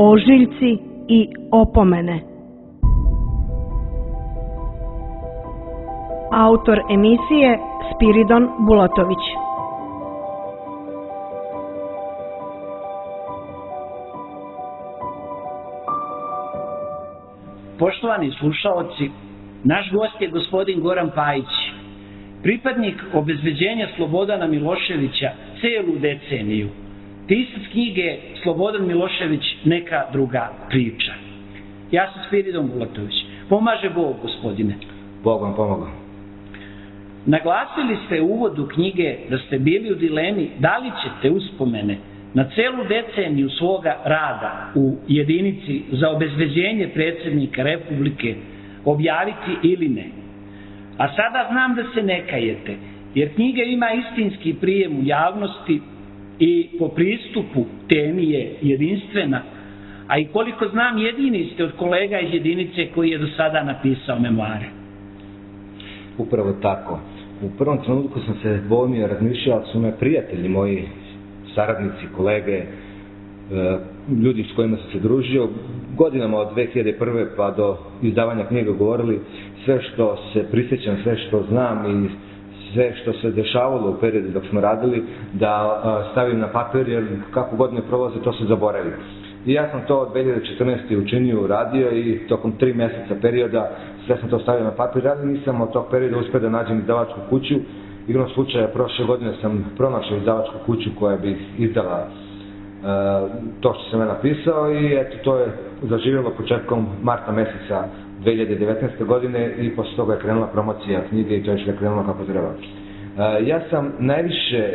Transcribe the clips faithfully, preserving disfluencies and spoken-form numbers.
ožiljci i opomene. Autor emisije Spiridon Bulatović. Poštovani slušaoci, naš gost je gospodin Goran Pajić, pripadnik obezbeđenja Slobodana Miloševića celu deceniju. Pisac knjige Slobodan Milošević, neka druga priča. Ja sam Spiridon Bulatović. Pomaže Bog, gospodine. Bog vam pomogao. Naglasili ste u uvodu knjige da ste bili u dilemi da li ćete uspomene na celu deceniju svoga rada u jedinici za obezbeđenje predsjednika Republike objaviti ili ne. A sada znam da se ne kajete, jer knjiga ima istinski prijem u javnosti i po pristupu temi je jedinstvena, a i koliko znam jedini ste od kolega iz jedinice koji je do sada napisao memoare. Upravo tako. U prvom trenutku sam se dvojio, razmišljao, su me prijatelji moji, saradnici, kolege, ljudi s kojima sam se družio, godinama od dve hiljade prve pa do izdavanja knjige govorili sve što se prisjećam, sve što znam i sve što se dešavalo u periodu dok smo radili, da stavim na papir, jer kako godine prolaze, to se zaboravi. I ja sam to od dve hiljade četrnaeste. učinio, radio i tokom tri mjeseca perioda sve sam to stavio na papir, ali nisam od tog perioda uspio da nađem izdavačku kuću. Igrom slučaja, prošle godine sam pronašao izdavačku kuću koja bi izdala uh, to što sam ja napisao i eto, to je zaživjelo početkom marta mjeseca dve hiljade devetnaeste. godine i posle toga je krenula promocija knjige i to je krenula kako treba. Uh, ja sam najviše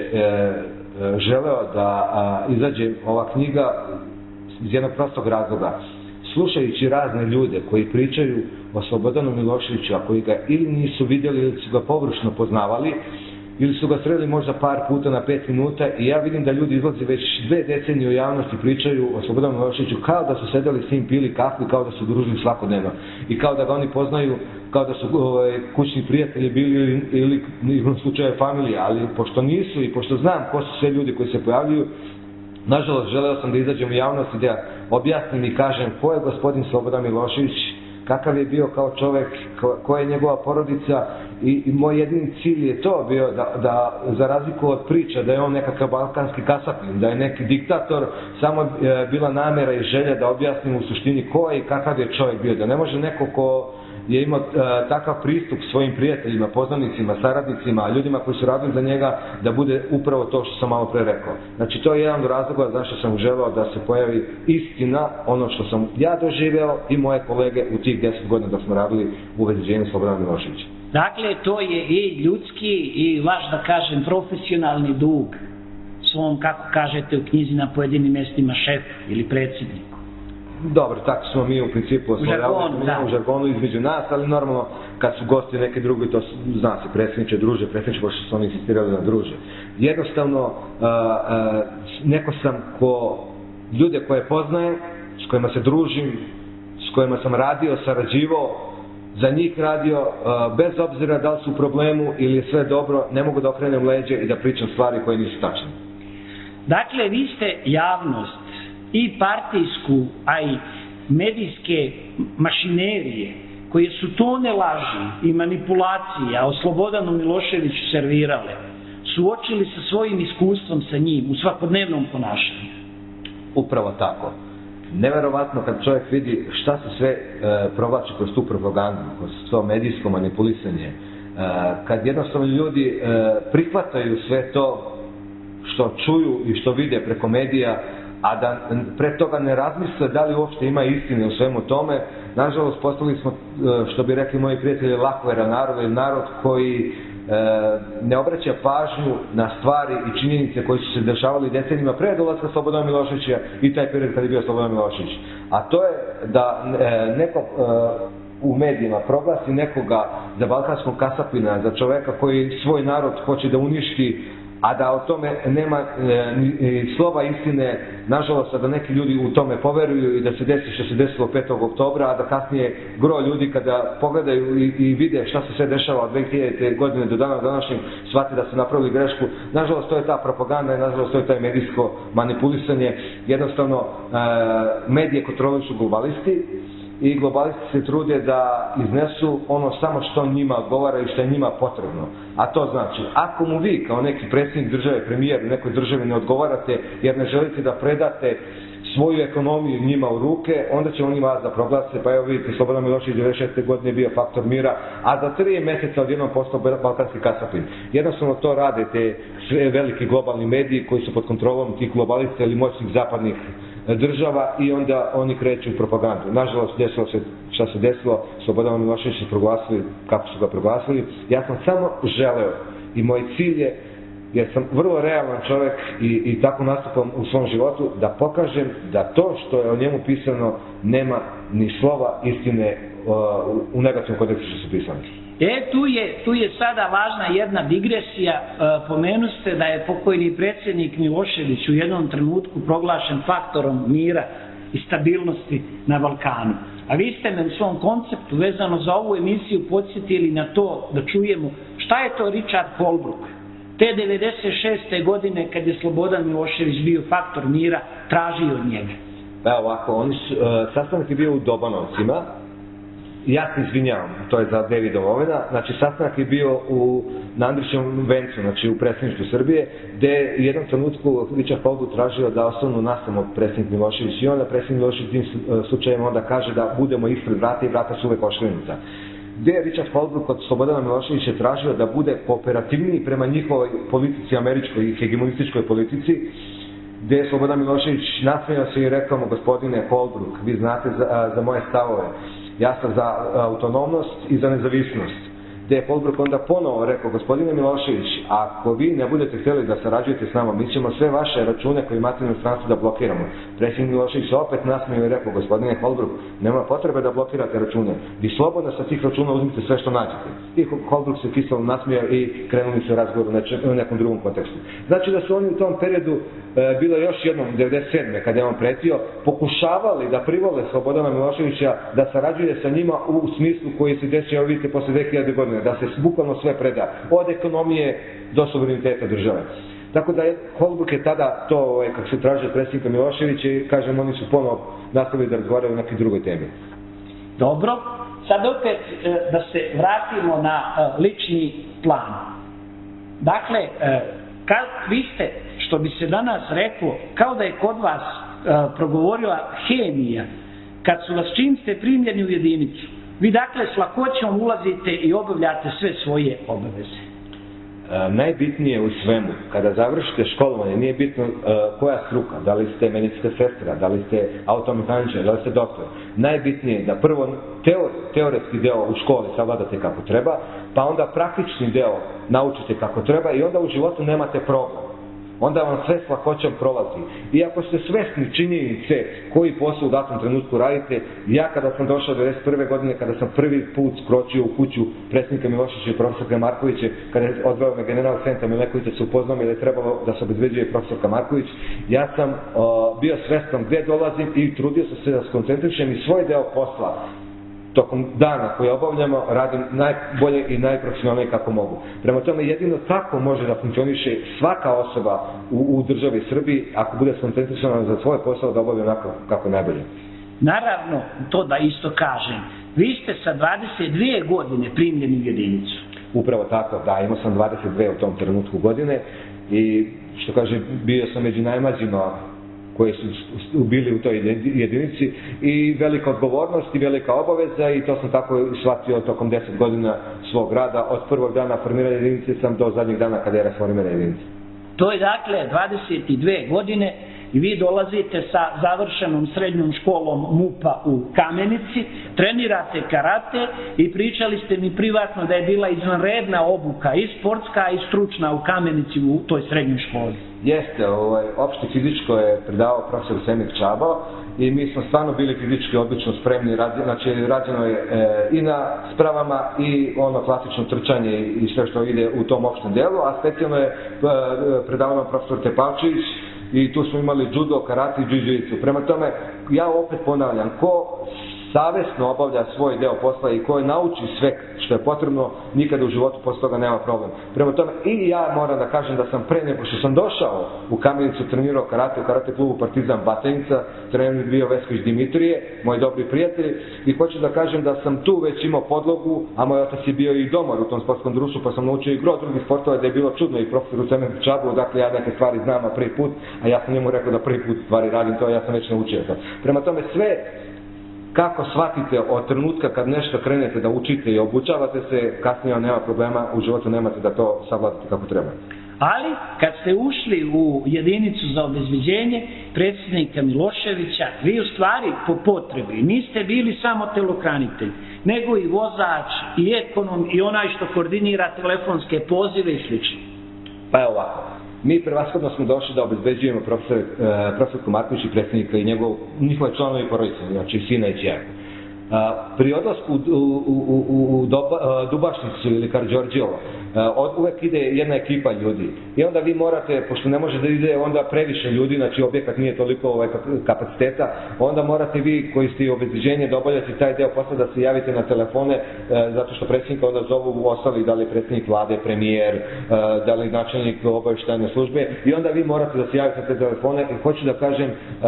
uh, želeo da uh, izađe ova knjiga iz jednog prostog razloga. Slušajući razne ljude koji pričaju o Slobodanu Miloševiću, a koji ga ili nisu vidjeli ili su ga površno poznavali, ili su ga sreli možda par puta na pet minuta, i ja vidim da ljudi izlaze već dve decenije u javnosti, pričaju o Slobodanu Miloševiću kao da su sedeli s njim, pili kafu i kao da su družili svakodnevno. I kao da ga oni poznaju, kao da su ovaj, kućni prijatelji bili ili u slučaju familija, ali pošto nisu i pošto znam ko su sve ljudi koji se pojavljuju, nažalost želeo sam da izađem u javnost i da objasnim i kažem ko je gospodin Slobodan Milošević, kakav je bio kao čovjek, koja je njegova porodica i, i moj jedini cilj je to bio da, da za razliku od priča da je on nekakav balkanski kasapin, da je neki diktator, samo je bila namjera i želja da objasnim u suštini ko je i kakav je čovjek bio, da ne može neko ko je imao uh, takav pristup svojim prijateljima, poznanicima, saradnicima, ljudima koji su radili za njega, da bude upravo to što sam malo pre rekao. Znači, to je jedan od razloga zašto sam želeo da se pojavi istina, ono što sam ja doživeo i moje kolege u tih deset godina da smo radili u obezbeđenju Slobodana Miloševića. Dakle, to je i ljudski i vaš, da kažem, profesionalni dug svom, kako kažete u knjizi, na pojedinim mjestima šef ili predsjednik. Dobro, tako smo mi u principu oslovljavali u žargonu između nas, ali normalno kad su gosti neki drugi, to zna se, predsjedniče, druže, predsjedniče, pošto su oni insistirali na druže. Jednostavno, uh, uh, neko sam ko ljude koje poznajem, s kojima se družim, s kojima sam radio, sarađivao, za njih radio, uh, bez obzira da li su u problemu ili je sve dobro, ne mogu da okrenem leđe i da pričam stvari koje nisu tačne. Dakle, vi ste javnost i partijsku, a i medijske mašinerije koje su tone laži i manipulacija o Slobodanu Miloševiću servirale, suočili sa svojim iskustvom sa njim u svakodnevnom ponašanju. Upravo tako. Neverovatno kad čovjek vidi šta se sve e, provlači kroz tu propagandu, kroz to medijsko manipulisanje, e, kad jednostavno ljudi e, prihvataju sve to što čuju i što vide preko medija, a da pre toga ne razmisle da li uopšte ima istine u svemu tome. Nažalost, postali smo, što bi rekli moji prijatelji, lakvera narod, ili narod koji e, ne obraća pažnju na stvari i činjenice koje su se dešavali decenijima pre dolaska Slobodana Miloševića i taj period kad je bio Slobodan Milošević. A to je da e, neko e, u medijima proglasi nekoga za balkanskog kasapina, za čoveka koji svoj narod hoće da uništi, a da o tome nema e, ni slova istine, nažalost, da neki ljudi u tome poveruju i da se desi što se desilo petog oktobra, a da kasnije gro ljudi kada pogledaju i, i vide šta se sve dešava od dve hiljadite. godine do dana današnjeg, shvati da su napravili grešku. Nažalost, to je ta propaganda i nažalost to je taj medijsko manipulisanje. Jednostavno, e, medije kontrolišu globalisti i globalisti se trude da iznesu ono samo što njima odgovara i što je njima potrebno. A to znači, ako mu vi kao neki predsjednik države, premijer u nekoj državi ne odgovarate jer ne želite da predate svoju ekonomiju njima u ruke, onda će oni vas da proglase, pa evo vidite, Slobodan Milošević devedeset šeste. godine bio faktor mira, a za tri mjeseca odjednom postao balkanski kasapin. Jednostavno to rade te sve veliki globalni mediji koji su pod kontrolom tih globalista ili moćnih zapadnih država i onda oni kreću u propagandu. Nažalost, desilo se šta se desilo, Slobodan Milošević su proglasili kako su ga proglasili. Ja sam samo želeo i moj cilj je, jer sam vrlo realan čovjek i, i tako nastupam u svom životu, da pokažem da to što je o njemu pisano nema ni slova istine uh, u negativnom kodeksu što su pisani. E, tu je, tu je sada važna jedna digresija. E, pomenuste da je pokojni predsjednik Milošević u jednom trenutku proglašen faktorom mira i stabilnosti na Balkanu. A vi ste me u svom konceptu vezano za ovu emisiju podsjetili na to da čujemo šta je to Richard Holbrooke. Te devedeset šeste. godine kad je Slobodan Milošević bio faktor mira, tražio od njega. Evo ovako, oni su, uh, sastanak je bio u Dobanovcima. Ja se izvinjavam, to je za Davida Lovena, znači sastanak je bio u, na Andrićevom vencu, znači u predsjedništvu Srbije, gde je u jednom trenutku Richard Holbrooke tražio da ostanu nastavno predsjednik Milošević i onda predsjednik Milošević tim slučajem onda kaže da budemo ispred vrata i vrata su uvek oškrenuta. Gde je Richard Holbrooke od Slobodana Miloševića tražio da bude kooperativniji prema njihovoj politici, američkoj i hegemonističkoj politici, gde je Slobodan Milošević nasmejao se i rekao mu, gospodine Holbrooke, vi znate za, za moje stavove, ja sam za autonomnost i za nezavisnost. Gde je Holbrooke onda ponovo rekao, gospodine Milošević, ako vi ne budete htjeli da sarađujete s nama, mi ćemo sve vaše račune koje imate u inostranstvu da blokiramo. Predsjednik Milošević opet nasmejao i rekao, gospodine Holbrooke, nema potrebe da blokirate račune. Vi slobodno sa tih računa uzmite sve što nađete. I Holbrooke se kisalo nasmejao i krenuli se razgovor u nekom drugom kontekstu. Znači da su oni u tom periodu, e, bilo još jednom devedeset sedme. kada je on pretio, pokušavali da privole Slobodana Miloševića da sarađuje sa njima u smislu koji se desio, vidite, posle dve hiljade. godine. Da se bukvalno sve preda, od ekonomije do suvereniteta države. Tako da je Holbrooke je tada to, kako se traže predsjednika Miloševića i kažem, oni su ponovo nastavili da razgovaraju o nekoj drugoj temi. Dobro, sad opet da se vratimo na lični plan. Dakle, kad vi ste, što bi se danas reklo, kao da je kod vas progovorila hemija, kad su vas čim ste primljeni u jedinicu, vi dakle s lakoćom ulazite i obavljate sve svoje obaveze. E, najbitnije u svemu, kada završite školovanje, nije bitno e, koja struka, da li ste medicinska sestra, da li ste automehaničar, da li ste doktor. Najbitnije je da prvo teori, teoretski deo u školi savladate kako treba, pa onda praktični deo naučite kako treba i onda u životu nemate problem. Onda vam sve s lakoćom prolazi. I ako ste svesni činjenice koji posao u datom trenutku radite, ja kada sam došao devedeset prve. godine, kada sam prvi put skročio u kuću predsjednika Miloševića i profesora Markovića, kada je odveo me general Senta Mileković da se upoznao mi da je trebalo da se obezbeđuje profesor Marković, ja sam o, bio svestan gde dolazim i trudio sam se da skoncentrišem i svoj deo posla tokom dana koje obavljamo, radim najbolje i najprofesionalnije kako mogu. Prema tome, jedino tako može da funkcioniše svaka osoba u, u državi Srbiji, ako bude skoncentrisana za svoj posao da obavlja onako kako najbolje. Naravno, to da isto kažem, vi ste sa dvadeset dve godine primljeni u jedinicu. Upravo tako, da, imao sam dvadeset dve u tom trenutku godine i, što kaže, bio sam među najmlađima koji su bili u toj jedinici i velika odgovornost i velika obaveza i to sam tako shvatio tokom deset godina svog rada, od prvog dana formiranja jedinice sam do zadnjeg dana kada je rasformirana jedinica. To je dakle dvadeset dve godine i vi dolazite sa završenom srednjom školom MUP-a u Kamenici, trenirate karate i pričali ste mi privatno da je bila izvanredna obuka i sportska i stručna u Kamenici u toj srednjoj školi. Jeste, ovaj, opšte fizičko je predavao profesor Semir Čabao i mi smo stvarno bili fizički odlično spremni, radi, znači rađeno je e, i na spravama i ono klasično trčanje i sve što ide u tom opštem delu, a specijalno je e, predavao profesor Tepavčević i tu smo imali judo, karate i džiu-džiu. Prema tome, ja opet ponavljam, ko savesno obavlja svoj deo posla i ko nauči sve što je potrebno, nikada u životu posle toga nema problem. Prema tome, i ja moram da kažem da sam pre nego što sam došao u Kamenicu trenirao karate u karate klubu Partizan Batajnica, trener bio Vesković Dimitrije, moj dobri prijatelj, i hoću da kažem da sam tu već imao podlogu, a moj otac je bio i domar u tom sportskom društvu, pa sam naučio i gro drugih sportova, da je bilo čudno i profesoru Semir Čabu, dakle ja neke stvari znam, a prvi put, a ja sam njemu rekao da prvi put stvari radim to, ja sam već naučio to. Prema tome, sve kako shvatite od trenutka kad nešto krenete da učite i obučavate se, kasnije nema problema, u životu nemate da to savladate kako treba. Ali, kad ste ušli u jedinicu za obezbeđenje predsjednika Miloševića, vi u stvari po potrebi niste bili samo telokranitelj, nego i vozač, i ekonom, i onaj što koordinira telefonske pozive i sl. Pa je ovako. Mi prevashodno smo došli da obezbeđujemo profesor, e, profesorku Marković i predsjednika i njegov, njihove članove porodice, znači sina i ćerku. Pri odlasku u, u, u, u Doba, Dubašnicu ili Karađorđevo, uvek ide jedna ekipa ljudi. I onda vi morate, pošto ne može da ide onda previše ljudi, znači objekat nije toliko ovaj, kapaciteta, onda morate vi koji ste i obezbeđenje da obavljate taj deo posla da se javite na telefone, zato što predsjednika onda zovu ostali, da li predsjednik vlade, premijer, da li načelnik obavještajne službe, i onda vi morate da se javite na te telefone. I hoću da kažem,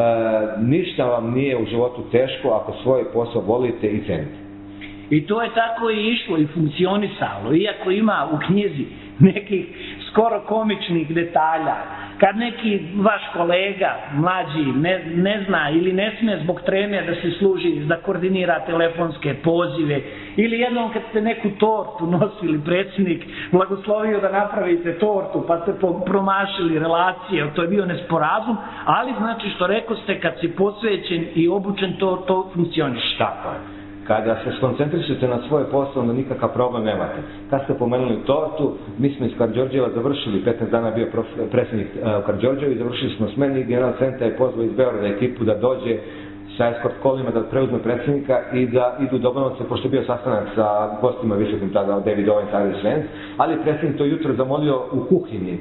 ništa vam nije u životu teško ako svoj posao volite i cenite. I to je tako i išlo i funkcionisalo, iako ima u knjizi nekih skoro komičnih detalja. Kad neki vaš kolega, mlađi, ne, ne zna ili ne sme zbog treme da se služi, da koordinira telefonske pozive, ili jednom kad ste neku tortu nosili, predsjednik blagoslovio da napravite tortu, pa ste promašili relacije, to je bio nesporazum, ali znači što rekao ste, kad si posvećen i obučen, to, to funkcioniš. Tako je. Kada se skoncentrišete na svoje posao, onda nikakav problem nemate. Kad ste pomenuli tortu, mi smo iz Karađorđeva završili, petnaest dana bio predsjednik u Karađorđevu i završili smo smeni, general Senta je pozvao iz Beograda ekipu da dođe sa eskort kolima da preuzme predsjednika i da idu do Banovca, pošto je bio sastanak sa gostima visokim tada, David Owen, Tyree Spence, ali predsjednik to jutro zamolio u kuhinji,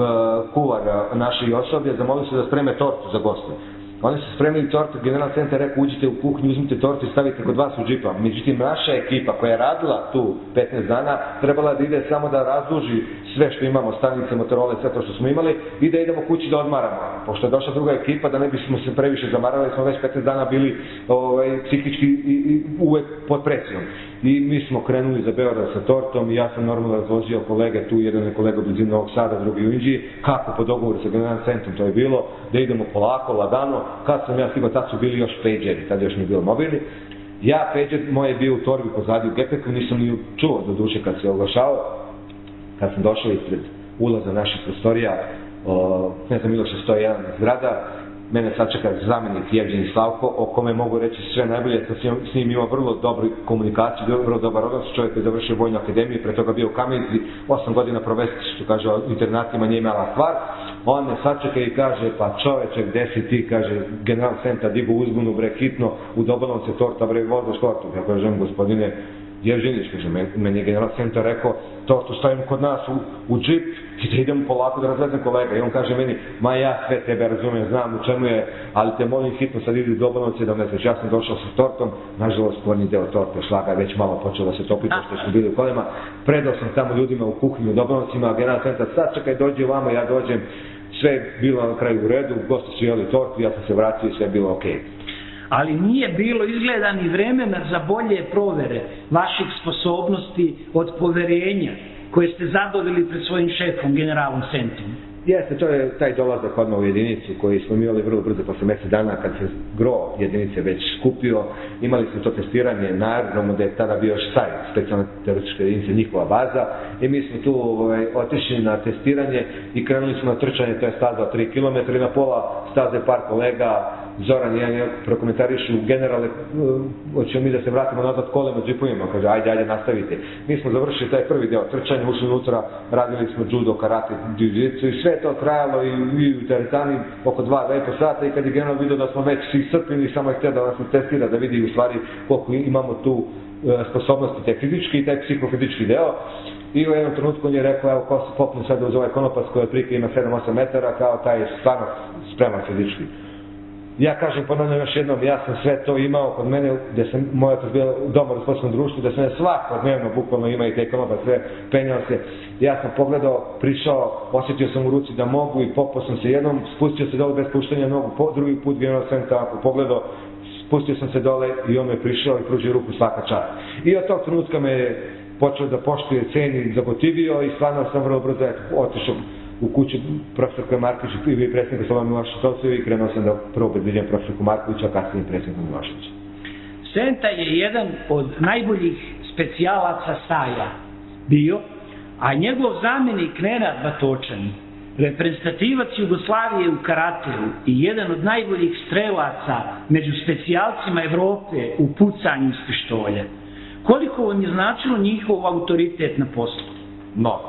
kuvar naše osoblje, zamolio se da spreme tortu za goste. Oni su spremili tortu, general Centar rekao, uđite u kuhinju, uzmite tortu i stavite kod vas u džipa. Međutim, naša ekipa koja je radila tu petnaest dana, trebala da ide samo da razduži sve što imamo, stanice, motorole, sve to što smo imali, i da idemo kući da odmaramo. Pošto je došla druga ekipa, da ne bismo se previše zamarali, smo već petnaest dana bili ovaj, psihički i, i uvek pod presijom. I mi smo krenuli za Beograd sa tortom i ja sam normalno razvozio kolege tu, jedan je kolega u blizini Novog Sada, drugi u Inđiji, kako po dogovoru sa generalnim centrom to je bilo, da idemo polako, lagano. Kad sam ja stigao, tad su bili još pageri, tad još nije bilo mobilni. Ja, pager moj je bio u torbi pozadi u gepeku, nisam ni čuo do duše kad se oglašao. Kad sam došao ispred ulaza naših prostorija, o, ne znam, Miloša sto jedan zgrada, mene sačeka zamenik Jevđeni Slavko, o kome mogu reći sve najbolje, s njim imao vrlo dobru komunikaciju, vrlo dobar odnos, čovjek koji je završio Vojnu akademiju, pre toga bio u Kamenici, osam godina provesti, što kaže, u internatima nije imala stvar. On me sačeka i kaže, pa čoveče, gde si ti, kaže, general Senta digu uzbunu, bre, hitno, u Dobanovce torta, bre, vozaš tortu. Ja kažem, gospodine Jevđenić, kaže, meni je general Senta rekao, tortu stavim kod nas u, u džip i da idem polako da razvezem kolega. I on kaže meni, ma ja sve tebe razumijem, znam u čemu je, ali te molim hitno sad idi u Dobanovce da ne znaš, ja sam došao sa tortom, nažalost gornji deo torte šlaga je već malo počeo da se topi, pošto smo bili u kolima, predao sam tamo ljudima u kuhinju u Dobanovcima, general Senta, sad čekaj, dođi ovamo, ja dođem, sve bilo na kraju u redu, gosti su jeli tortu, ja sam se vratio i sve bilo okej. Ali nije bilo izgleda ni vremena za bolje provere vaših sposobnosti od poverenja koje ste zadobili pred svojim šefom, generalom Sentom. Jeste, to je taj dolazak odmah u jedinicu koji smo imali vrlo brzo posle mesec dana kad se gro jedinice već skupio. Imali smo to testiranje na aerodromu gde je tada bio još sajt, specijalna teroristička jedinica, njihova baza, i mi smo tu ovaj, otišli na testiranje i krenuli smo na trčanje, to je staza od tri kilometra i na pola staze par kolega Zoran i ja prokomentarišu generale, hoćemo mi da se vratimo nazad kolima, džipovima, kaže ajde, ajde, nastavite. Mi smo završili taj prvi deo trčanja, ušli unutra, radili smo judo, karate, jiu-jitsu i sve to trajalo i u teretani oko dva, dva i po sata i kad je general vidio da smo već svi iscrpljeni, samo je htio da nas testira, da vidi u stvari koliko imamo tu sposobnosti, taj fizički i taj psihofizički deo. I u jednom trenutku on je rekao, evo ko se popne sada uz ovaj konopac koji otprilike ima sedam osam metara, kao taj je stvarno spreman fizički. Ja kažem ponovno još jednom, ja sam sve to imao kod mene, gde sam moj otac bio doma u sportskom društvu, gde sam svakodnevno bukvalno ima i taj konopac, sve penjao se. Ja sam pogledao, prišao, osjetio sam u ruci da mogu i popao sam se jednom, spustio se dole bez puštanja nogu, drugi put general sam tako pogledao, spustio sam se dole i on me prišao i pružio ruku svaka čast. I od tog trenutka me je počeo da poštuje, ceni, zagotivio i stvarno sam vrlo brzo otišao u kuću profesorka Markovića i bio predsjednika Slobodana Miloševića i krenuo sam da prvo obezbeđujem profesorku Markovića, a kasnije predsjednika Miloševića. Senta je jedan od najboljih specijalaca Saja bio, a njegov zamjenik Nenad Batočanin, reprezentativac Jugoslavije u karateu i jedan od najboljih strelaca među specijalcima Evrope u pucanju iz pištolja. Koliko vam je značilo njihov autoritet na poslu? Mnogo.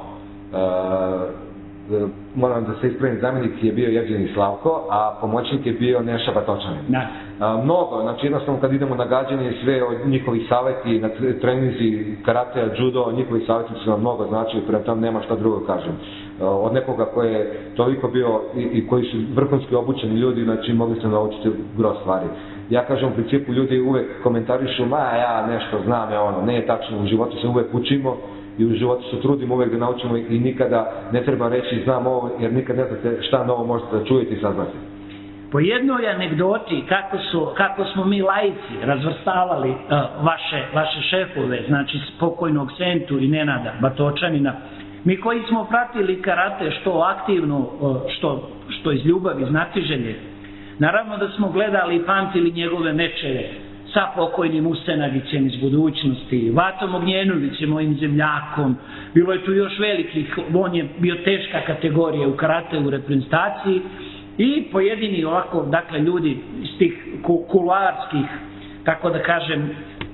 E, moram da se ispravim, zamjenik je bio Jevđeni Slavko, a pomoćnik je bio Neša Batočanin. Da. A, mnogo, znači jednostavno kad idemo na gađanje sve od njihovih savjeti, na treninzi karatea, judo, njihovi savjeti su nam mnogo značili, prema tam nema šta drugo kažem. Od nekoga koji je toliko bio i, i koji su vrhunski obučeni ljudi, znači mogli se naučiti gro stvari. Ja kažem, u principu ljudi uvek komentarišu, ma ja nešto znam, ja ono, ne je tačno, u životu se uvek učimo i u životu se trudimo uvek da naučimo i nikada ne treba reći znam ovo, jer nikad ne znate šta novo možete da čujete i saznate. Po jednoj anegdoti kako, su, kako smo mi laici razvrstavali uh, vaše, vaše šefove, znači pokojnog Sentu i Nenada Batočanina, mi koji smo pratili karate što aktivno, uh, što, što iz ljubavi, znatiželje, naravno da smo gledali i pamtili njegove mečeve sa pokojnim Usenagićem iz budućnosti, Vatom Ognjenovićem, mojim zemljakom, bilo je tu još velikih, on je bio teška kategorija u karate u reprezentaciji i pojedini ovako, dakle, ljudi iz tih kuloarskih, tako da kažem,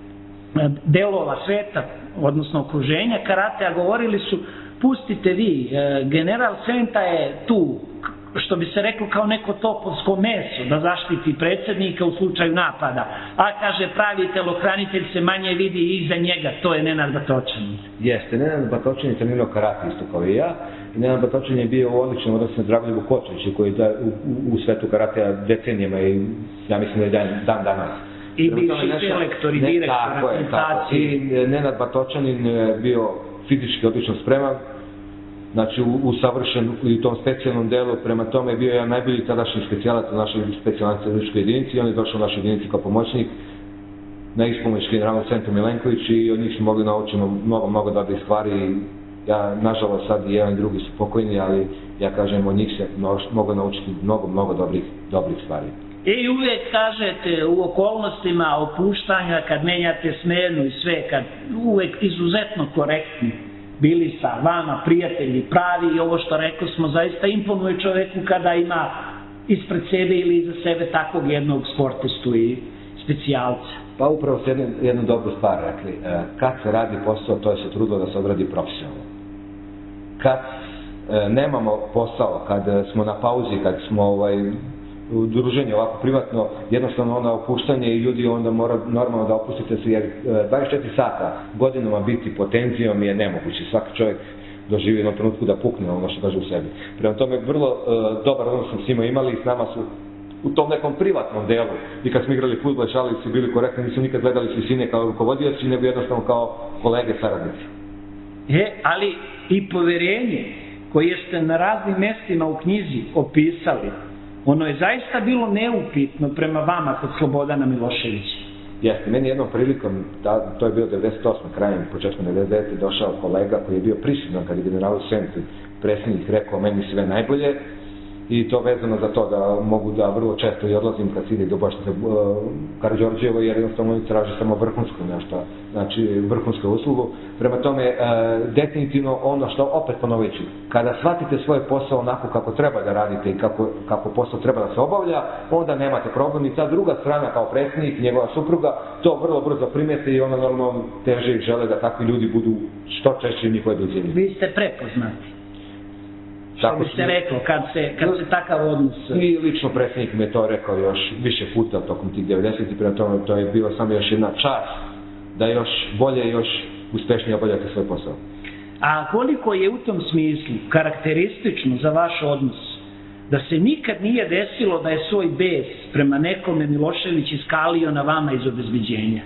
delova sveta, odnosno okruženja karatea, govorili su, pustite vi, general Senta je tu, što bi se reklo kao neko topovsko meso da zaštiti predsjednika u slučaju napada. A kaže, pravi telohranitelj se manje vidi i iza njega, to je Nenad Batočanin. Jeste, Nenad Batočanin je trenirao karate isto kao i ja. I Nenad Batočanin je bio u odličnom odnosu na Dragoljubu Kočeviću koji je u, u, u svetu karatea decenijama i ja mislim da je dan, dan danas. I bivši selektor i direktor reprezentacije. I Nenad Batočanin je bio fizički odlično spreman, znači u savršen i u tom specijalnom delu, prema tome je bio jedan najbolji tadašnji specijalac u našoj specijalnoj tehničkoj jedinici i on je došao u našoj jedinici kao pomoćnik na ispomoć generalu Sentu Milenković i od njih smo mogli naučiti mnogo, mnogo dobrih stvari. Ja, nažalost, sad i jedan i drugi su pokojni, ali ja kažem, od njih se mogu naučiti mnogo, mnogo dobrih, dobrih stvari. I uvijek kažete u okolnostima opuštanja, kad menjate smenu i sve, kad uvijek izuzetno korektni bili sa vama, prijatelji, pravi i ovo što rekao smo, zaista imponuje čoveku kada ima ispred sebe ili iza sebe takvog jednog sportistu i specijalca. Pa upravo ste jednu, jednu dobru stvar rekli. Kad se radi posao, to je se trudilo da se odradi profesionalno. Kad e, nemamo posao, kad smo na pauzi, kad smo ovaj, u druženju ovako privatno, jednostavno onda opuštanje i ljudi onda mora normalno da opustite se, jer dvadeset četiri sata godinama biti pod tenzijom je nemoguće. Svaki čovjek doživi jednom trenutku da pukne ono što kaže u sebi. Prema tome, vrlo e, dobar odnos smo s njima imali i s nama su u tom nekom privatnom delu. I kad smo igrali fudbal, šalili su bili korektni, nisu nikad gledali s visine kao rukovodioci, nego jednostavno kao kolege, saradnici. E, ali i poverenje koje ste na raznim mestima u knjizi opisali, ono je zaista bilo neupitno prema vama kod Slobodana Miloševića. Jeste, meni jednom prilikom, da, to je bilo devedeset osme krajem, početkom devedeset devete došao kolega koji je bio prisutan kad je generalu Sentu predsjednik rekao meni sve najbolje i to vezano za to da mogu da vrlo često i odlazim kad ide do Bošnice Karađorđevo, jer jednostavno oni traže samo vrhunsko nešto, znači vrhunsku uslugu. Prema tome, definitivno ono što opet ponovit ću, kada shvatite svoj posao onako kako treba da radite i kako, kako posao treba da se obavlja, onda nemate problem i ta druga strana kao predsjednik, njegova supruga, to vrlo brzo primete i ona normalno teže i žele da takvi ljudi budu što češće u njihove blizini. Vi ste prepoznati. Što bi se reklo, kad se, kad se takav odnos... I lično predsjednik mi je to rekao još više puta tokom tih devedesetih, prema tome to je bilo samo još jedna čast da još bolje i još uspešnije obavljate svoj posao. A koliko je u tom smislu karakteristično za vaš odnos da se nikad nije desilo da je svoj bes prema nekome Milošević iskalio na vama iz obezbeđenja?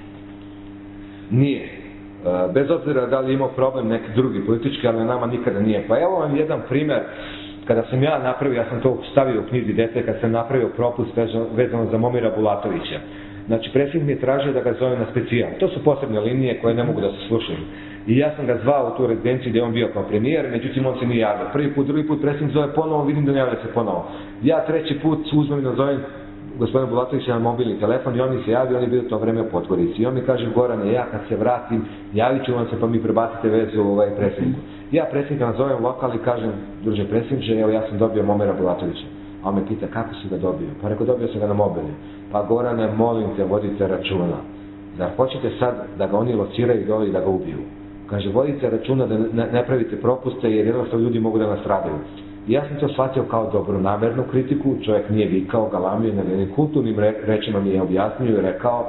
Nije. Bez obzira da li imao problem neki drugi politički, ali nama nikada nije. Pa evo vam jedan primer, kada sam ja napravio, ja sam to stavio u knjizi Dete, kad sam napravio propust vezano za Momira Bulatovića. Znači, predsjednik mi je tražio da ga zovem na specijal. To su posebne linije koje ne mogu da se slušaju. I ja sam ga zvao u tu rezidenciju gdje on bio kao premijer, međutim on se nije javio. Prvi put, drugi put predsjednik zove ponovo, vidim da ne javlja se ponovo. Ja treći put uzmem i nazovem gospodina Bulatovića na mobilni telefon i on mi se javi, on je bio to vreme u Podgorici. I on mi kaže, Gorane, ja kad se vratim, javit ću vam se pa mi prebacite vezu u ovaj predsjedniku. Ja predsjednika nazovem lokal i kažem, druže predsjedniče, evo ja sam dobio Momira Bulatovića. A on me pita, kako si ga dobio? Pa rekao, dobio sam ga na mobilni. Pa Gorane, molim te, vodite računa. Zar hoćete sad da ga oni lociraju dole i da ga ubiju? Kaže, vodite računa da ne, ne pravite propuste jer jednostavno ljudi mogu da nastradaju. I ja sam to shvatio kao dobronamernu kritiku, čovjek nije vikao, galamio, nego jednim kulturnim rečima mi je objasnio i rekao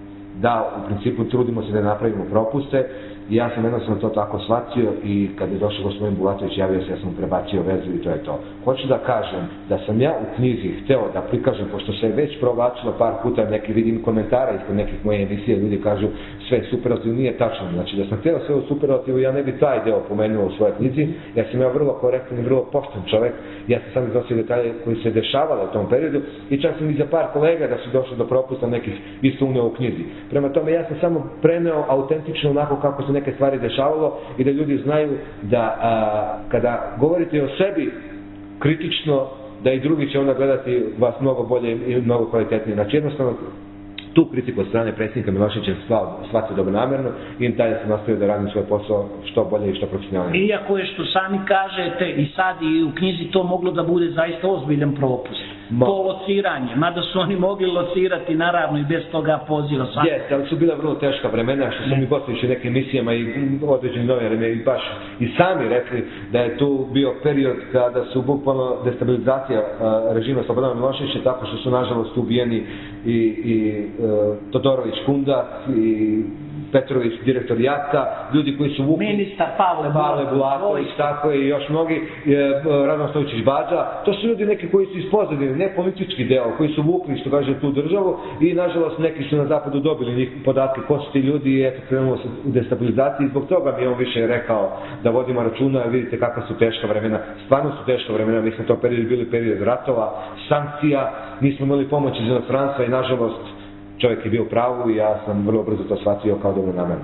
da u principu trudimo se da napravimo propuste i ja sam jednostavno to tako shvatio i kad je došao gospodin Bulatović javio se, ja sam mu prebacio vezu i to je to. Hoću da kažem da sam ja u knjizi hteo da prikažem, pošto se je već provlačilo par puta neki vidim komentara ispod nekih moje emisije, ljudi kažu sve superlativ, nije tačno. Znači da sam hteo sve u superlativu, ja ne bi taj deo pomenuo u svojoj knjizi, ja sam ja vrlo korektan i vrlo pošten čovjek, ja sam sam iznosio detalje koji se dešavale u tom periodu i čak sam i za par kolega da su došli do propusta nekih isto uneo u knjizi. Prema tome ja sam samo preneo autentično onako kako se neke stvari dešavalo i da ljudi znaju da a, kada govorite o sebi kritično, da i drugi će onda gledati vas mnogo bolje i mnogo kvalitetnije. Znači jednostavno tu kritiku od strane predsjednika Miloševića shvatio dobronamerno i dalje sam nastavio da radim svoj posao što bolje i što profesionalnije. Iako je što sami kažete i sad i u knjizi to moglo da bude zaista ozbiljan propust. Mo... To lociranje, mada su oni mogli locirati naravno i bez toga poziva svakako. Jeste, ali su bila vrlo teška vremena, što su mi gostujući nekim emisijama i određeni novinari i baš i sami rekli da je tu bio period kada su bukvalno destabilizacija režima Slobodana Miloševića, tako što su nažalost ubijeni i, i uh, Todorović Kunda i Petrović, direktor Jata, ljudi koji su vukli... Ministar Pavle, Pavle Bulatović, tako i još mnogi, Radovan Stojičić Bađa, to su ljudi neki koji su ispozadili, ne politički deo, koji su vukli, što kaže, tu državu i nažalost neki su na zapadu dobili njih podatke ko su ti ljudi i eto krenulo se u destabilizaciji. Zbog toga mi je on više rekao da vodimo računa, vidite kakva su teška vremena, stvarno su teška vremena, mi smo to period bili period ratova, sankcija, nismo imali pomoć iz inostranstva i nažalost čovjek je bio u pravu i ja sam vrlo brzo to shvatio kao dobronamerno.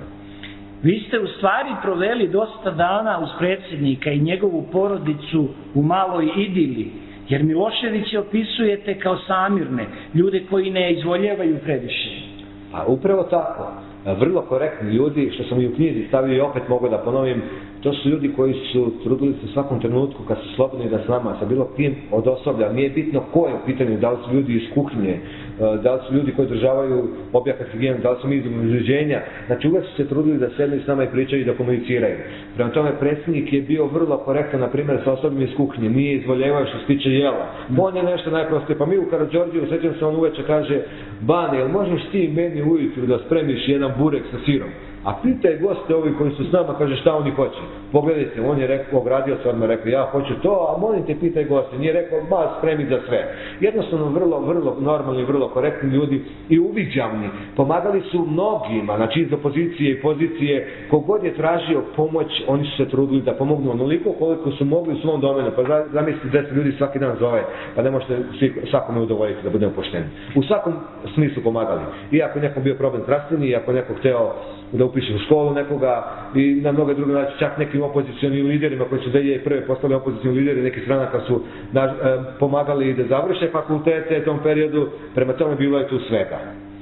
Vi ste u stvari proveli dosta dana uz predsjednika i njegovu porodicu u maloj idili, jer Miloševića opisujete kao samirne, ljude koji ne izvoljevaju previše. Pa upravo tako. Vrlo korektni ljudi, što sam i u knjizi stavio i opet mogu da ponovim, to su ljudi koji su trudili se u svakom trenutku kad su slobodni da s nama, sa bilo kim od osoblja, nije bitno ko je u pitanju, da li su ljudi iz kuhinje, da li su ljudi koji održavaju objekat higijenu, da li su mi iz obezbeđenja, znači uvek su se trudili da sednu s nama i pričaju i da komuniciraju. Prema tome predsjednik je bio vrlo korektan, na primjer, sa osobima iz kuhinje, nije izvoljevao što se tiče jela. On je nešto najprostije, pa mi u Karađorđevu, sećam se on uveče kaže, Bane, jel možeš ti meni ujutru da spremiš jedan burek sa sirom? A pitaj goste ovi koji su s nama, kaže šta oni hoće. Pogledajte, on je rekao, ogradio se odmah, rekao ja hoću to, a molim te pitaj goste. Nije rekao, ba, spremi za sve. Jednostavno vrlo, vrlo normalni, vrlo korektni ljudi i uviđavni. Pomagali su mnogima, znači iz opozicije i pozicije, kogod je tražio pomoć, oni su se trudili da pomognu onoliko koliko su mogli u svom domenu. Pa zamislite, deset ljudi svaki dan zove, pa ne možete svakome udovoljiti da budemo pošteni. U svakom smislu pomagali. Iako nekom bio problem zdravstveni, iako neko hteo da upiše u školu nekoga i na mnoge druge načine, čak nekim opozicionim liderima koji su dvije hiljade prve postali opozicioni lideri, neki stranaka su na, e, pomagali da završe fakultete u tom periodu, prema tome bilo je tu svega.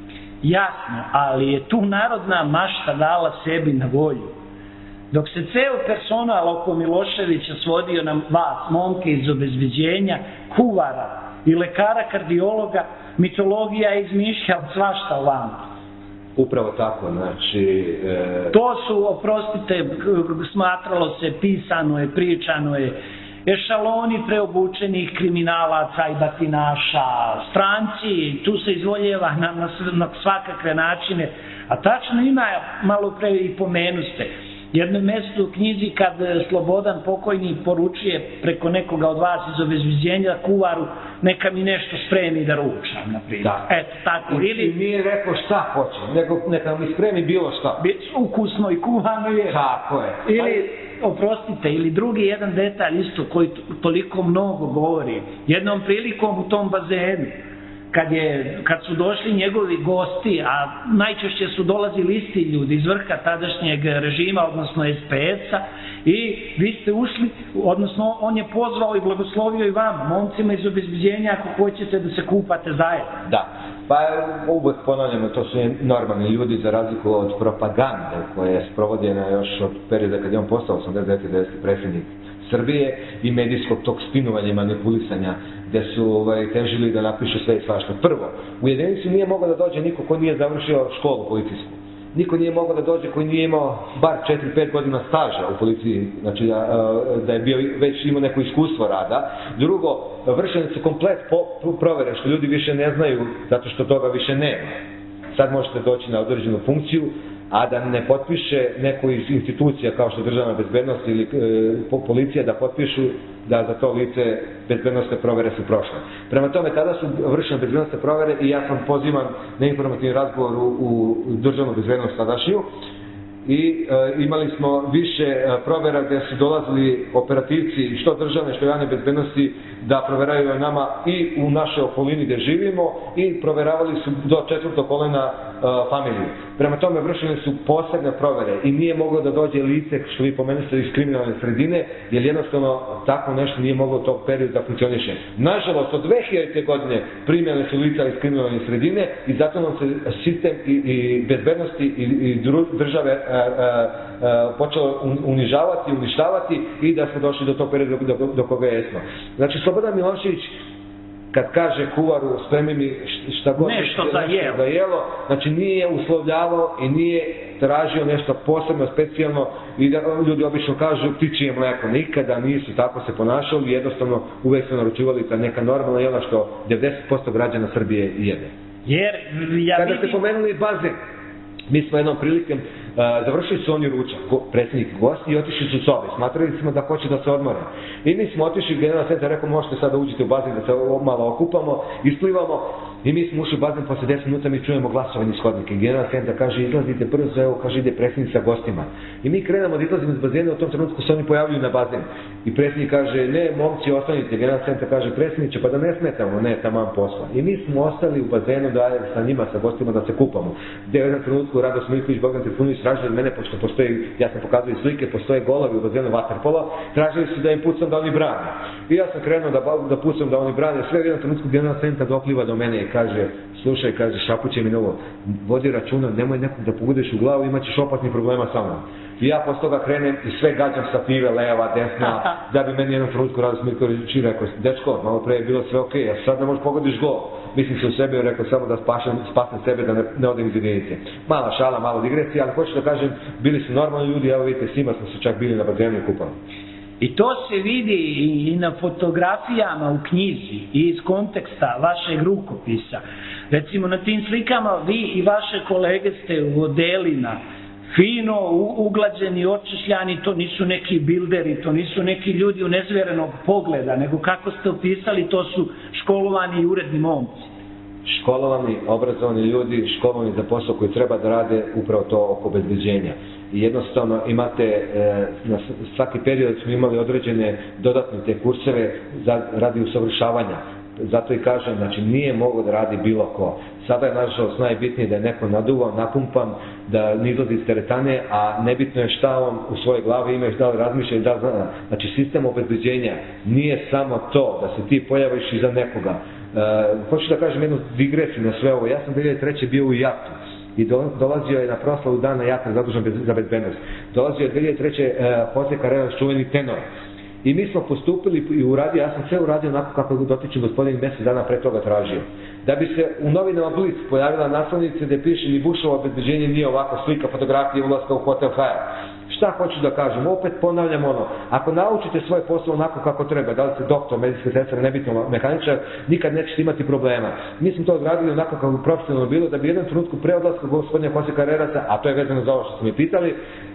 Jasno, ali je tu narodna mašta dala sebi na volju. Dok se ceo personal oko Miloševića svodio na vas, momke iz obezbeđenja, kuvara i lekara kardiologa, mitologija je izmišljala svašta o vama. Upravo tako, znači... E... To su, oprostite, smatralo se, pisano je, pričano je, ešaloni preobučenih kriminalaca i batinaša, stranci, tu se izvoljeva na, na, na svakakve načine, a tačno ima, malo pre i pomenuste, jedno mesto u knjizi kad Slobodan pokojni poručuje preko nekoga od vas iz obezbeđenja kuvaru, neka mi nešto spremi da ručam, na primjer. Da. Eto, tako. I, ili, i nije rekao šta hoće, nego neka mi spremi bilo šta. Ukusno i kuvano je. Tako je. Ili, oprostite, ili drugi jedan detalj isto koji toliko mnogo govori. Jednom prilikom u tom bazenu, kad, je, kad su došli njegovi gosti, a najčešće su dolazili isti ljudi iz vrha tadašnjeg režima, odnosno es pe es-a, i vi ste ušli, odnosno on je pozvao i blagoslovio i vama, momcima iz obezbeđenja, ako hoćete da se kupate zajedno. Da, pa uvek ponavljamo, to su normalni ljudi za razliku od propagande koja je sprovodjena još od perioda kad je on postao osamdeset devete predsjednik Srbije i medijskog tog spinovanja i manipulisanja gde su ovaj, težili da napišu sve i svašta. Prvo, u jedinici nije mogao da dođe niko ko nije završio školu policijsku. Niko nije mogao da dođe koji nije imao bar četiri pet godina staža u policiji, znači da, da je bio već imao neko iskustvo rada. Drugo, vršene su komplet po, provere, što ljudi više ne znaju, zato što toga više nema. Sad možete doći na određenu funkciju, a da ne potpiše neko iz institucija kao što državna bezbednost ili e, policija da potpišu da za to lice bezbednostne provere su prošle. Prema tome, tada su vršene bezbednostne provere i ja sam pozivan na informativni razgovor u, u državnu bezbednost tadašnju i e, imali smo više e, provera gde su dolazili operativci što državne, što javne bezbednosti da proveraju nama i u našoj okolini gde živimo i proveravali su do četvrtog kolena e, familiju. Prema tome vršene su posebne provere i nije moglo da dođe lice, što vi pomenuli iz kriminalne sredine, jer jednostavno tako nešto nije moglo u tog periodu da funkcioniše. Nažalost, od dve hiljadite godine primjene su lica iz kriminalne sredine i zato nam se sistem i, i bezbednosti i, i države a, a, a, počelo unižavati, uništavati i da smo došli do tog perioda do, do, do koga jesmo. Znači, Slobodan Milošević kad kaže kuvaru spremi mi šta god nešto za jelo. za jelo, znači nije uslovljavao i nije tražio nešto posebno, specijalno i da ljudi obično kažu ptičije mleko. Nikada nisu tako se ponašali, jednostavno uvek su naručivali ta neka normalna jela što devedeset posto građana Srbije jede. Jer, ja Kada vidim... ste pomenuli bazen, mi smo jednom prilikom Uh, završili su oni ručak, predsjednik i gosti i otišli su u sobe. Smatrali smo da hoće da se odmore. I mi smo otišli, generalna centar rekao možete sada uđite u bazen da se malo okupamo, isplivamo i mi smo ušli u bazen, posle deset minuta mi čujemo glasovanje iz hodnika. Generalna centar kaže izlazite prvo, evo kaže ide predsjednik sa gostima. I mi krenemo da izlazimo iz bazena, u tom trenutku se oni pojavljuju na bazen. I predsjednik kaže ne momci ostanite, generalna centar kaže predsjedniče pa da ne smetamo, ne taman posla. I mi smo ostali u bazenu da sa njima, sa gostima da se kupamo. Gde u jednom trenutku Radoš Miljković, Bogdan Trifunović tražili od mene, pošto postoji, ja sam pokazao i slike, postoje golovi u bazenu vaterpola, tražili su da im pucam da oni brane. I ja sam krenuo da, da pucam da oni brane, sve u jednom trenutku generalna centar dopliva do mene i kaže, slušaj, kaže, šapuće mi novo, vodi računa, nemoj nekog da pogudeš u glavu, imaćeš opasnih problema sa mnom. I ja posle toga krenem i sve gađam sa pive, leva, desna, da bi meni jednom trenutku Radoš Miljković rekao, dečko, malo pre je bilo sve okej, okay, a sad ne možeš pogodiš glavu. Mislim se u sebe i rekao samo da spašem, spasem sebe, da ne, ne odem iz jedinice. Mala šala, malo digresija, ali hoću da kažem, bili su normalni ljudi, evo vidite, s njima smo se čak bili na bazenu i kupali. I to se vidi i na fotografijama u knjizi i iz konteksta vašeg rukopisa. Recimo na tim slikama vi i vaše kolege ste u odelima, fino uglađeni, očešljani, to nisu neki bilderi, to nisu neki ljudi unezverenog pogleda, nego kako ste opisali, to su školovani i uredni momci. Školovani, obrazovani ljudi, školovani za posao koji treba da rade upravo to oko obezbeđenja. I jednostavno imate, e, na svaki period smo imali određene dodatne te kurseve za, radi usavršavanja. zato i kažem, znači nije moglo da radi bilo ko. Sada je nažalost najbitnije da je neko naduvan, napumpan, da ne izlazi iz teretane, a nebitno je šta on u svojoj glavi ima i da li razmišlja i da li zna. Znači sistem obezbeđenja nije samo to da se ti pojaviš iza nekoga. Uh, hoću da kažem jednu digresiju na sve ovo. Ja sam dvije hiljade treće bio u Jatu i dolazio je na proslavu dana Jata zadužen za bezbednost. Dolazio je dvije hiljade treće uh, Jose Carreras, čuveni tenor. I mi smo postupili i uradio, ja sam sve uradio onako kako dotični gospodin mjesec dana pre toga tražio. Da bi se u novinama Blitz pojavila naslovnica gde piše ni Bušovo obezbeđenje nije ovako, slika, fotografije, ulaska u hotel Hyatt. Šta hoću da kažem? Opet ponavljam ono, ako naučite svoj posao onako kako treba, da li ste doktor, medicinska sestra, nebitno mehaničar, nikad nećete imati problema. Mi smo to odradili onako kako bi profesionalno bilo, da bi jednom trenutku pre odlaska gospodina Jose Carrerasa, a to je vezano za ovo što ste mi pitali,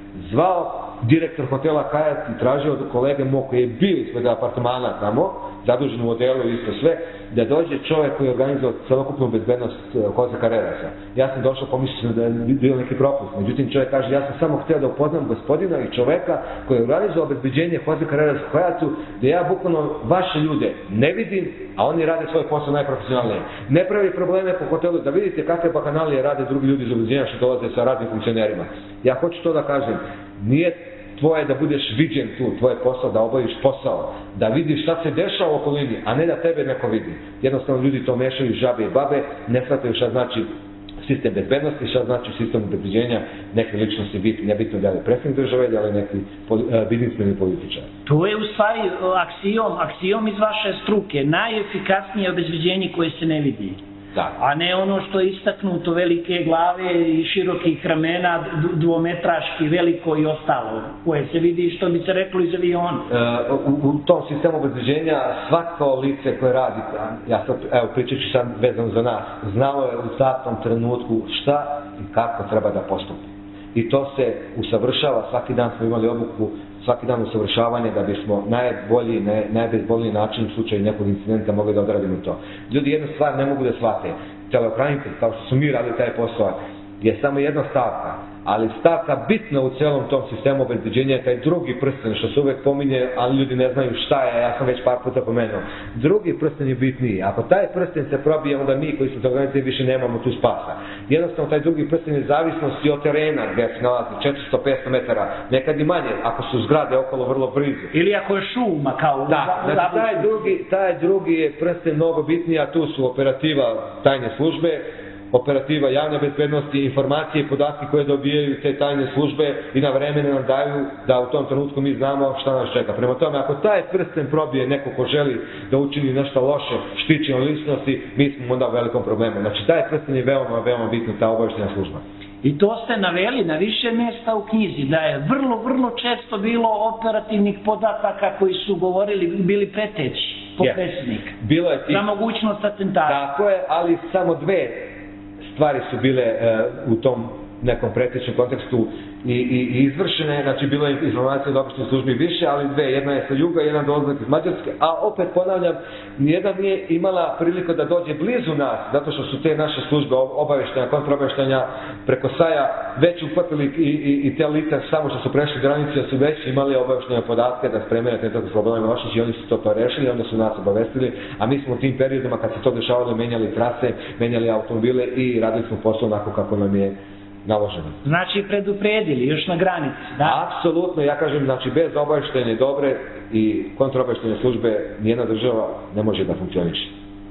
zvao direktor hotela Hyatt i tražio od kolege mog koji je bio ispred apartmana tamo, zadužen u odelu i isto sve, da dođe čovjek koji je organizao celokupnu bezbednost Jose Carrerasa. Ja sam došao, pomislio sam da je bio neki propust. Međutim, čovjek kaže, ja sam samo htio da upoznam gospodina i čoveka koji je organizao obezbeđenje Jose Carrerasa u Hyattu, da ja bukvalno vaše ljude ne vidim, a oni rade svoj posao najprofesionalnije. Ne pravi probleme po hotelu, da vidite kakve bakanalije rade drugi ljudi iz obezbeđenja što dolaze sa raznim funkcionerima. Ja hoću to da kažem, nije tvoje da budeš viđen tu, tvoj posao, da obaviš posao, da vidiš šta se dešava u okolini, a ne da tebe neko vidi. Jednostavno ljudi to mešaju žabe i babe, ne shvataju šta znači sistem bezbednosti, šta znači sistem obezbeđenja neke ličnosti biti, nebitno da li predsjednik države, da li neki biznismeni političar. To je u stvari aksijom, aksijom iz vaše struke, najefikasnije obezbeđenje koje se ne vidi. Da. A ne ono što je istaknuto, velike glave i širokih ramena, dvometraški, veliko i ostalo, koje se vidi što bi se reklo iz aviona. E, u, u tom sistemu obezbeđenja svako lice koje radi, ja sad, evo pričat ću sad vezano za nas, znalo je u datom trenutku šta i kako treba da postupi. I to se usavršava, svaki dan smo imali obuku, svaki dan usavršavanje da bismo najbolji, naj, najbezbolniji način u slučaju nekog incidenta mogli da odradimo to. Ljudi jednu stvar ne mogu da shvate. Teleokranitelj, kao što su mi radili taj posao, je samo jedna stavka, ali stavka bitna u celom tom sistemu obezbeđenja je taj drugi prsten, što se uvek pominje, ali ljudi ne znaju šta je, ja sam već par puta pomenuo. Drugi prsten je bitniji. Ako taj prsten se probije, onda mi koji smo teleokranitelji više nemamo tu spasa. Jednostavno, taj drugi prsten je zavisnosti od terena gdje se nalazi četiristo do petsto metara, nekad i manje, ako su zgrade okolo vrlo blizu. Ili ako je šuma, kao... Da, znači taj drugi, taj drugi je prsten mnogo bitniji, a tu su operativa tajne službe, operativa javne bezbednosti, informacije i podatke koje dobijaju te tajne službe i na vreme nam daju da u tom trenutku mi znamo šta nas čeka. Prema tome, ako taj prsten probije neko ko želi da učini nešto loše, štićenje ličnosti, mi smo onda u velikom problemu. Znači, taj prsten je veoma, veoma bitno, ta obavještajna služba. I to ste naveli na više mjesta u knjizi, da je vrlo, vrlo često bilo operativnih podataka koji su govorili, bili preteći po yes. predsjednika. Bilo je ti... Za mogućnost atentata. Tako je, ali samo dve stvari su bile uh, u tom nekom pretečnom kontekstu i, i, i izvršene, znači bilo je informacija od običnih službi više, ali dve, jedna je sa juga, jedan dolazak iz Mađarske, a opet ponavljam, nijedna nije imala priliku da dođe blizu nas, zato što su te naše službe obavještanja, kontraobavještanja preko Saja već uhvatili i, i, i te lica samo što su prešli granice, da su već imali obavještanja podatke da spremaju te tako probleme Vašić i oni su to to rešili, onda su nas obavestili, a mi smo u tim periodima kad se to dešavalo menjali trase, menjali automobile i radili smo posao onako kako nam je naloženo. Znači predupredili, još na granici, da? Apsolutno, ja kažem, znači bez obavještajne dobre i kontraobavještajne službe nijedna država ne može da funkcioniše.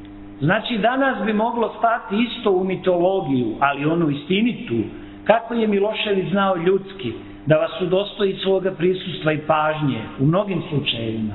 Znači danas bi moglo stati isto u mitologiju, ali onu istinitu, kako je Milošević znao ljudski, da vas udostoji svoga prisustva i pažnje u mnogim slučajevima.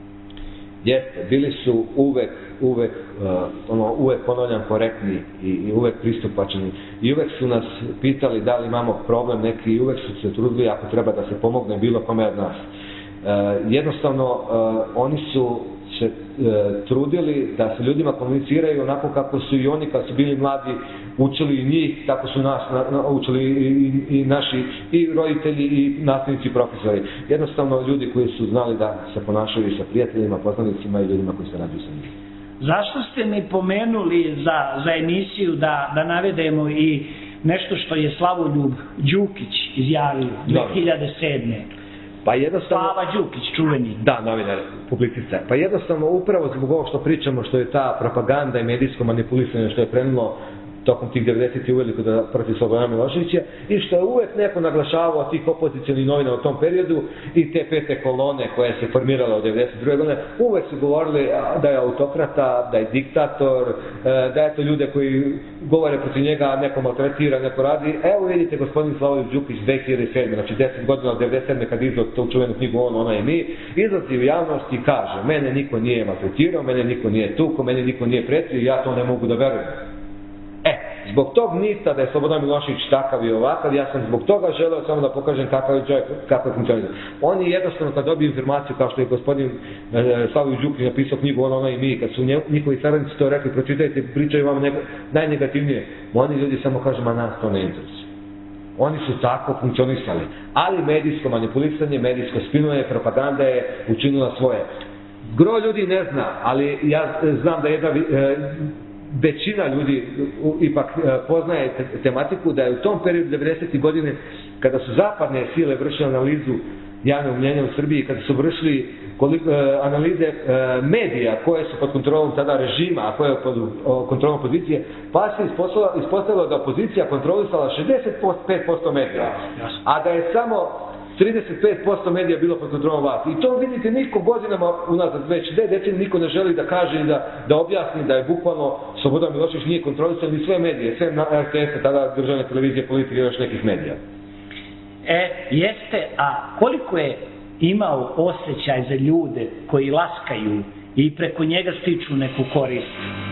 Jeste, bili su uvek, uvek, uh, ono, uvek ponavljam korektni i, i uvek pristupačni i uvek su nas pitali da li imamo problem neki i uvek su se trudili ako treba da se pomogne bilo kome od nas. Uh, jednostavno, uh, oni su se uh, trudili da se ljudima komuniciraju onako kako su i oni kad su bili mladi učili i njih, tako su nas na, na, učili i, i, i naši i roditelji i nastavnici i profesori. Jednostavno ljudi koji su znali da se ponašaju sa prijateljima, poznanicima i ljudima koji se radi sa njih. Zašto ste mi pomenuli za, za emisiju da, da navedemo i nešto što je Slavoljub Đukić izjavio dve hiljade sedme. Pa jednostavno... Slava Đukić, čuveni. Da, novinar, publicista. Pa jednostavno, upravo zbog ovog što pričamo, što je ta propaganda i medijsko manipulisanje što je krenulo tokom tih devedesetih uveliko da protiv Slobodana Miloševića i što je uvek neko naglašavao tih opozicionih novina u tom periodu i te pete kolone koje se formirala u devedeset druge godine, uvek su govorili da je autokrata, da je diktator, da je to ljude koji govore protiv njega, neko maltretira, neko radi. Evo vidite gospodin Slavoljub Đukić dve hiljade sedme, znači deset godina od devedeset sedme kad izgled tu čuvenu knjigu On, ona i mi, izlazi u javnost i kaže, mene niko nije maltretirao, mene niko nije tuko, mene niko nije pretio i ja to ne mogu da verujem. E, zbog tog mita da je Slobodan Milošević takav i ovakav, ja sam zbog toga želeo samo da pokažem kakav je čovjek, kako je funkcionira. Oni jednostavno kad dobiju informaciju, kao što je gospodin e, Slavoljub Đukić napisao knjigu On, ona i mi, kad su njihovi saradnici to rekli, pročitajte, pričaju vam nego, najnegativnije, oni ljudi samo kažu, ma nas to ne interesuje. Oni su tako funkcionisali. Ali medijsko manipulisanje, medijsko spinovanje, propaganda je učinila svoje. Gro ljudi ne zna, ali ja znam da jedna... E, većina ljudi ipak poznaje tematiku da je u tom periodu devedesetih godine kada su zapadne sile vršile analizu javnog mnjenja u Srbiji, kada su vršili analize medija koje su pod kontrolom tada režima, a koje je pod kontrolom opozicije, pa se ispostavilo da opozicija kontrolisala šezdeset pet posto medija, a da je samo trideset pet posto medija bilo pod kontrolom vlasti. I to vidite niko godinama unazad već dve decenije niko ne želi da kaže i da, da objasni da je bukvalno Slobodan Milošević nije kontrolisao ni sve medije, sve na R T S, tada državne televizije, politike i još nekih medija. E, jeste, a koliko je imao osjećaj za ljude koji laskaju i preko njega stiču neku korist?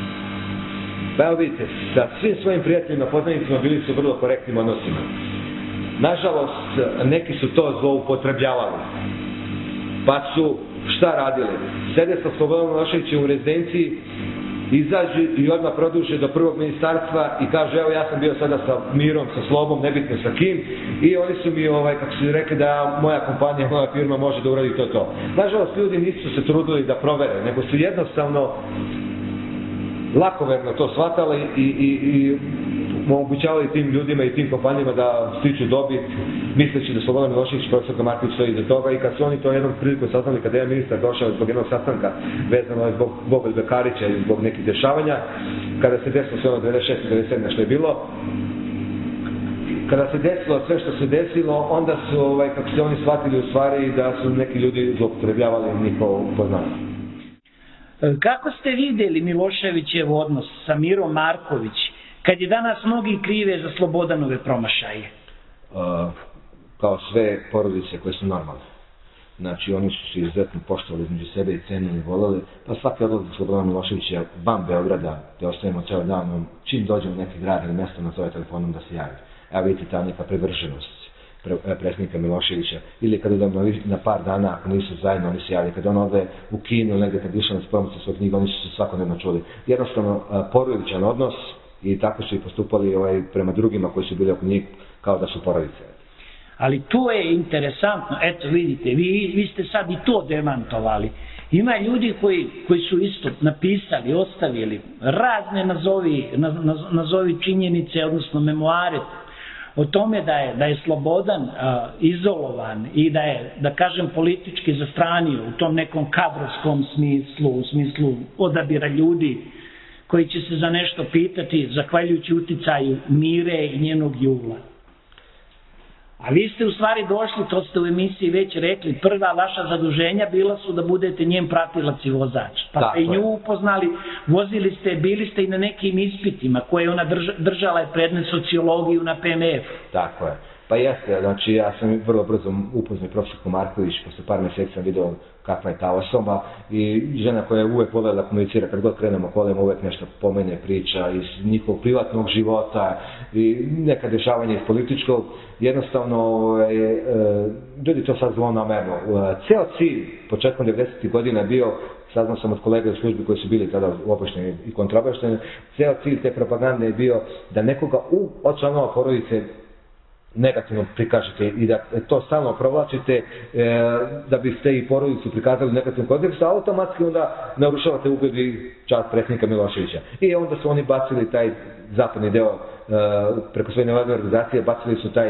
Pa evo vidite, sa svim svojim prijateljima, poznanicima bili su vrlo korektnim odnosima. Nažalost, neki su to zloupotrebljavali. Pa su šta radili? Sede sa Slobodanom Miloševićem u rezidenciji, izađu i odmah produže do prvog ministarstva i kažu, evo ja sam bio sada sa Mirom, sa Slobom, nebitno sa kim, i oni su mi, ovaj, kako su rekli, da moja kompanija, moja firma može da uradi to to. Nažalost, ljudi nisu se trudili da provere, nego su jednostavno lakoverno to shvatali i, i, i omogućavali tim ljudima i tim kompanijama da stiču dobit, misleći da Slobodan Milošević i profesor Marković stoji iza toga, i kad su oni to jednom priliku saznali, kada je ministar došao zbog jednog sastanka vezano je zbog Boga Bekarića i zbog nekih dešavanja, kada se desilo sve ono devedeset šeste devedeset sedme što je bilo, kada se desilo sve što se desilo, onda su, ovaj, kako se oni shvatili u stvari, da su neki ljudi zloupotrebljavali njihov poznanje. Kako ste videli Miloševićev odnos sa Mirom Marković, kad je danas mnogi krive za Slobodanove promašaje? Uh, kao sve porodice koje su normalne. Znači, oni su se izuzetno poštovali između sebe i cenili i voleli, pa svaki odlazak Slobodana Miloševića van Beograda, te ostajemo ceo dan, on, čim dođe u neki grad ili mesto, nazove telefonom da se javi. Evo vidite ta neka privrženost pre, predsjednika Miloševića, ili kada odemo na par dana, ako nisu zajedno, oni se javljaju. Kada on ode u Kinu, negdje kad išao na promocije svoje knjige, oni su se svakodnevno čuli. Jednostavno, porodičan odnos, i tako su i postupali ovaj, prema drugima koji su bili oko njih kao da su porodice. Ali to je interesantno, eto vidite, vi, vi ste sad i to demantovali. Ima ljudi koji, koji su isto napisali, ostavili razne nazovi, naz, nazovi činjenice, odnosno memoare, o tome da je, da je Slobodan a, izolovan i da je, da kažem, politički zastranio u tom nekom kadrovskom smislu, u smislu odabira ljudi koji će se za nešto pitati, zahvaljujući uticaju Mire i njenog jula. A vi ste u stvari došli, to ste u emisiji već rekli, prva vaša zaduženja bila su da budete njen pratilac i vozač. Pa ste i nju upoznali, vozili ste, bili ste i na nekim ispitima koje ona drža, držala je predmet sociologiju na P M F. Tako je. Pa jeste, znači ja sam vrlo brzo upoznao profesorku Marković, posle par mjeseci sam vidio kakva je ta osoba, i žena koja je uvek volela da komunicira, kad god krenemo kolima uvek nešto pomene, priča iz njihovog privatnog života i neka dešavanja iz političkog. Jednostavno, e, e, ljudi to sad zlonamerno. E, ceo cilj početkom devedesetih godina je bio, saznao sam od kolega u službi koji su bili tada obavešteni i kontraobavešteni, ceo cilj te propagande je bio da nekoga u, od članova porodice negativno prikažete i da to stalno provlačite, e, da biste i porodicu prikazali u negativnom kontekstu, a automatski onda narušavate ugled i čast predsjednika Miloševića. I onda su oni bacili taj zapadni deo, e, preko svoje nevladine organizacije, bacili su taj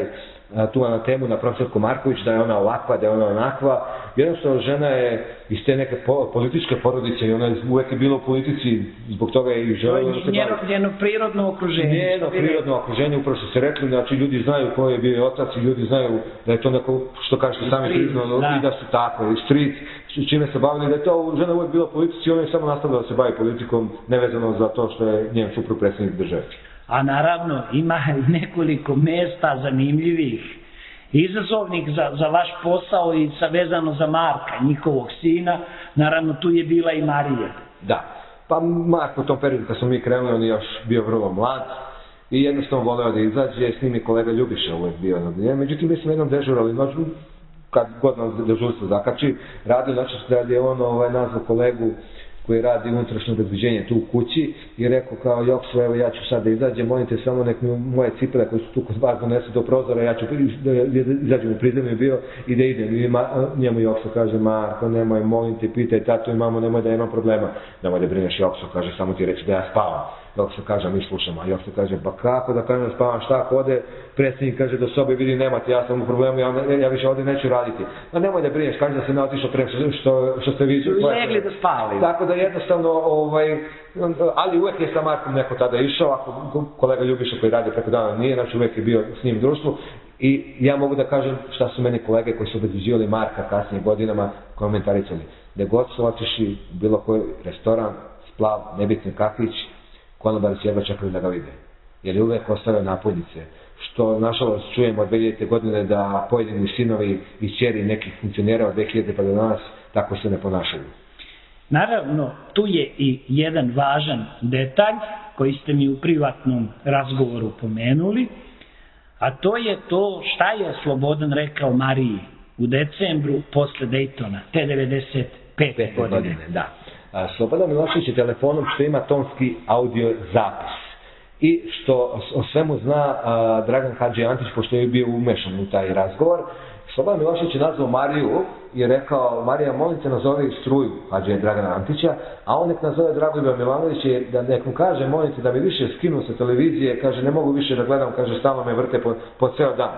tu na temu na profesorku Marković, da je ona ovakva, da je ona onakva. Jednostavno, žena je iz te neke političke porodice i ona je uvek je bila u politici, zbog toga je i želela da se njeno, njeno prirodno okruženje. Njeno prirodno okruženje, upravo što se rekli, znači ljudi znaju ko je bio otac i ljudi znaju da je to neko, što kažete sami prirodno, da. I da su tako, i stric, čime se bavili, da je to žena uvek bila u politici i ona je samo nastavila da se bavi politikom, nevezano za to što je njen suprug predsjednik države. A naravno ima nekoliko mesta zanimljivih, izazovnih za, za vaš posao i sa vezano za Marka, njihovog sina, naravno tu je bila i Marija. Da, pa Mark u tom periodu kad smo mi krenuli, on je još bio vrlo mlad i jednostavno voleo da izađe, s njim je kolega Ljubiša uvek bio na dnje, međutim mi smo jednom dežurali noć, kad god nas dežurstvo zakači, radio noć kad je on ovaj, nazvao kolegu koji radi unutrašnje obezbeđenje tu u kući i rekao kao Joksu, evo ja ću sad da izađem, molite samo nek mi moje cipele koje su tu kod vas donesu do prozora, ja ću da izađem u prizemlju bio i da idem. I ma, njemu Joksu kaže, Marko, nemoj, molim te, pitaj tatu i mamo, nemoj da imam problema. Nemoj da brineš, Joksu kaže, samo ti reći da ja spavam. Joksu kaže, mi slušamo, a Joksu kaže, pa kako da kažem da spavam, šta ako ode, predsjednik kaže do sobe, vidi nemate, ja sam u problemu, ja, ja više ovdje neću raditi. A nemoj da brineš, kaže da se ne otišao pre što, što ste vidio. Legli da spavaju. Tako da jednostavno, ovaj, ali uvek je sa Markom neko tada išao, ako kolega Ljubiša koji radi preko dana nije, znači uvek je bio s njim u društvu. I ja mogu da kažem šta su meni kolege koji su obezbeđivali Marka kasnije godinama komentaricali. Gde god su otišli u bilo koji restoran, splav, nebitni kafić, konobari su jedva čekali da ga vide. Jer je uvek ostavio napojnice. Što nažalost čujemo od dve hiljadite godine da pojedini sinovi i ćeri nekih funkcionera od dve hiljadite pa do danas tako se ne ponašaju. Naravno, tu je i jedan važan detalj koji ste mi u privatnom razgovoru pomenuli, a to je to šta je Slobodan rekao Mariji u decembru posle Dejtona, te devedeset pete godine. godine. Da. Slobodan Milošević je telefonom što ima tonski audio zapis i što o svemu zna a, Dragan Hadži Antić, pošto je bio umešan u taj razgovor. Slobodan Milošević je nazvao Mariju i rekao, Marija, molim te nazovi struju Hadžija Dragana Antića, a on nek nazove Dragoljubra Milanovića da nek mu kaže, molim te da mi više skinu sa televizije, kaže, ne mogu više da gledam, kaže, stalno me vrte po, po ceo dan.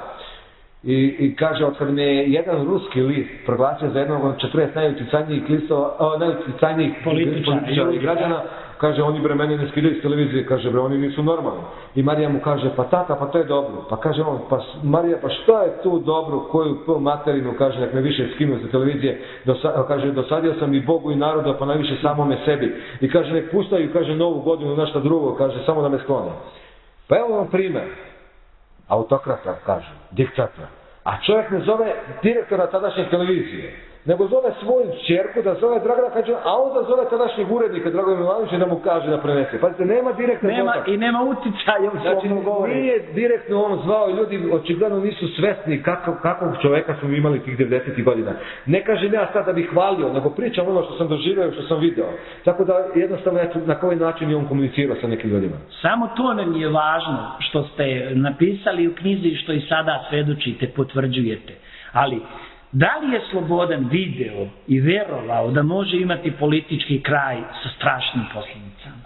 I, i kaže, od kada mi je jedan ruski list proglasio za jednog od četrdeset najuticajnijih listova, najuticajnijih političara i građana, kaže, oni bre mene ne skidaju s televizije, kaže, bre, oni nisu normalni. I Marija mu kaže, pa tata, pa to je dobro. Pa kaže on, pa Marija, pa što je tu dobro, koju tu materinu, kaže, nek me više skinu sa televizije, Dosa, kaže, dosadio sam i Bogu i narodu, pa najviše samome sebi. I kaže, nek pustaju, kaže, novu godinu, nešto drugo, kaže, samo da me sklone. Pa evo vam primer. Autokrata, kaže, diktator. A čovjek ne zove direktora tadašnje televizije, nego zove svoju ćerku da zove Dragana Hadžija, a onda zove tadašnjeg urednika Dragoljubra Milanovića da mu kaže da prenese. Pazite, nema direktno nema, i nema uticaja u znači, svom govoru. Nije direktno on zvao i ljudi očigledno nisu svesni kakav, kakvog čoveka smo imali tih devedesetih godina. Ne kažem ja sad da bih hvalio, nego pričam ono što sam doživio i što sam video. Tako da jednostavno eto, na koji način je on komunicirao sa nekim ljudima. Samo to nam je važno što ste napisali u knjizi i što i sada svedočite, potvrđujete. Ali da li je Slobodan video i verovao da može imati politički kraj sa strašnim posljedicama?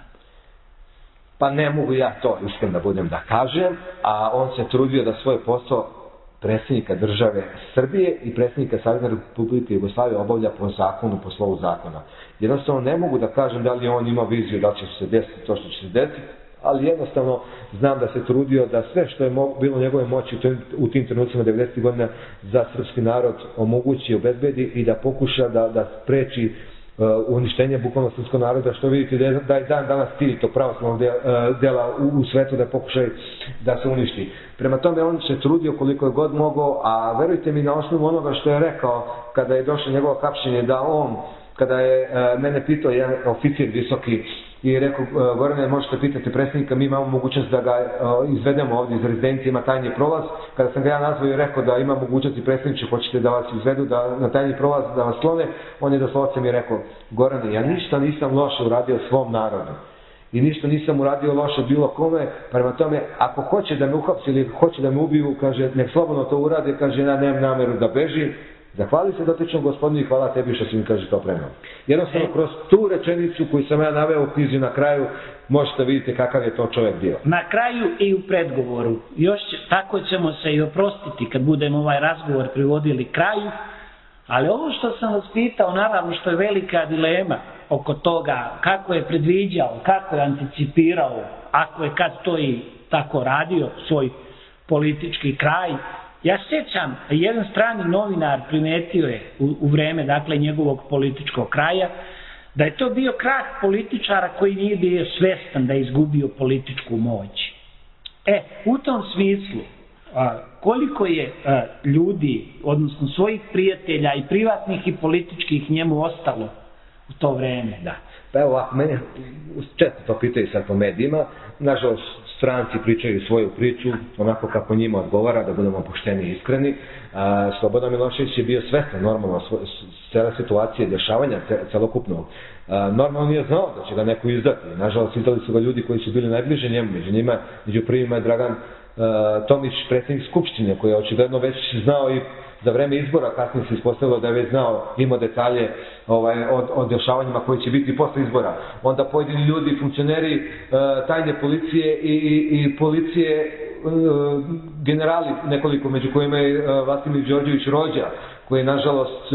Pa ne mogu ja to iskreno da budem da kažem, a on se trudio da svoj posao predsjednika države Srbije i predsjednika Savezne Republike Jugoslavije obavlja po zakonu, po slovu zakona. Jednostavno ne mogu da kažem da li je on imao viziju da će se desiti to što će se desiti, ali jednostavno znam da se trudio da sve što je bilo u njegove moći u tim trenucima devedesetih godina za srpski narod omogući, obezbedi i da pokuša da, da spreči uh, uništenje bukvalno srpskog naroda, što vidite da je, da je dan danas cilj tog pravoslavnog dela, dela u, u svetu da pokušaju da se uništi. Prema tome on se trudio koliko je god mogao, a verujte mi na osnovu onoga što je rekao kada je došlo njegovo hapšenje, da on, kada je uh, mene pitao jedan oficir visoki i rekao, Gorane, možete pitati predsjednika, mi imamo mogućnost da ga uh, izvedemo ovdje iz rezidencije, ima tajni prolaz. Kada sam ga ja nazvao i rekao da ima mogućnost i predsjedniče, hoćete da vas izvedu da, na tajni prolaz, da vas slone, on je doslovce mi rekao, Gorane, ja ništa nisam loše uradio svom narodu. I ništa nisam uradio loše bilo kome, prema tome, ako hoće da me uhapsi ili hoće da me ubiju, kaže, nek slobodno to urade, kaže, ja nemam nameru da bežim, Zahvali se dotičnom gospodinu i hvala tebi što si mi kaže to prenao. Jednostavno, kroz tu rečenicu koju sam ja naveo u knjizi na kraju, možete vidjeti kakav je to čovjek bio. Na kraju i u predgovoru. Još tako ćemo se i oprostiti kad budemo ovaj razgovor privodili kraju, ali ovo što sam vas pitao, naravno što je velika dilema oko toga kako je predviđao, kako je anticipirao, ako je kad to i tako radio, svoj politički kraj. Ja sjećam, jedan strani novinar primetio je u, u vreme, dakle, njegovog političkog kraja, da je to bio krah političara koji nije bio svestan da je izgubio političku moć. E, u tom smislu, a, koliko je a, ljudi, odnosno svojih prijatelja i privatnih i političkih njemu ostalo u to vreme, da. Pa evo ovako, mene često to pitaju sad po medijima, nažalost stranci pričaju svoju priču onako kako njima odgovara, da budemo pošteni i iskreni. A, Slobodan Milošević je bio svestan normalno cele situacije, dešavanja celokupnog. A, normalno nije znao da će ga neko izdati. Nažalost, izdali su ga ljudi koji su bili najbliže njemu, među njima, među prvima je Dragan a, Tomić, predsjednik Skupštine, koji je očigledno već znao i za vreme izbora, kasnije se ispostavilo da je već znao, imao detalje ovaj, od, od dešavanjima koji će biti posle izbora. Onda pojedini ljudi, funkcioneri e, tajne policije i, i, i policije, e, generali nekoliko, među kojima je e, Vasilij Đorđević Rođa, koji je nažalost e,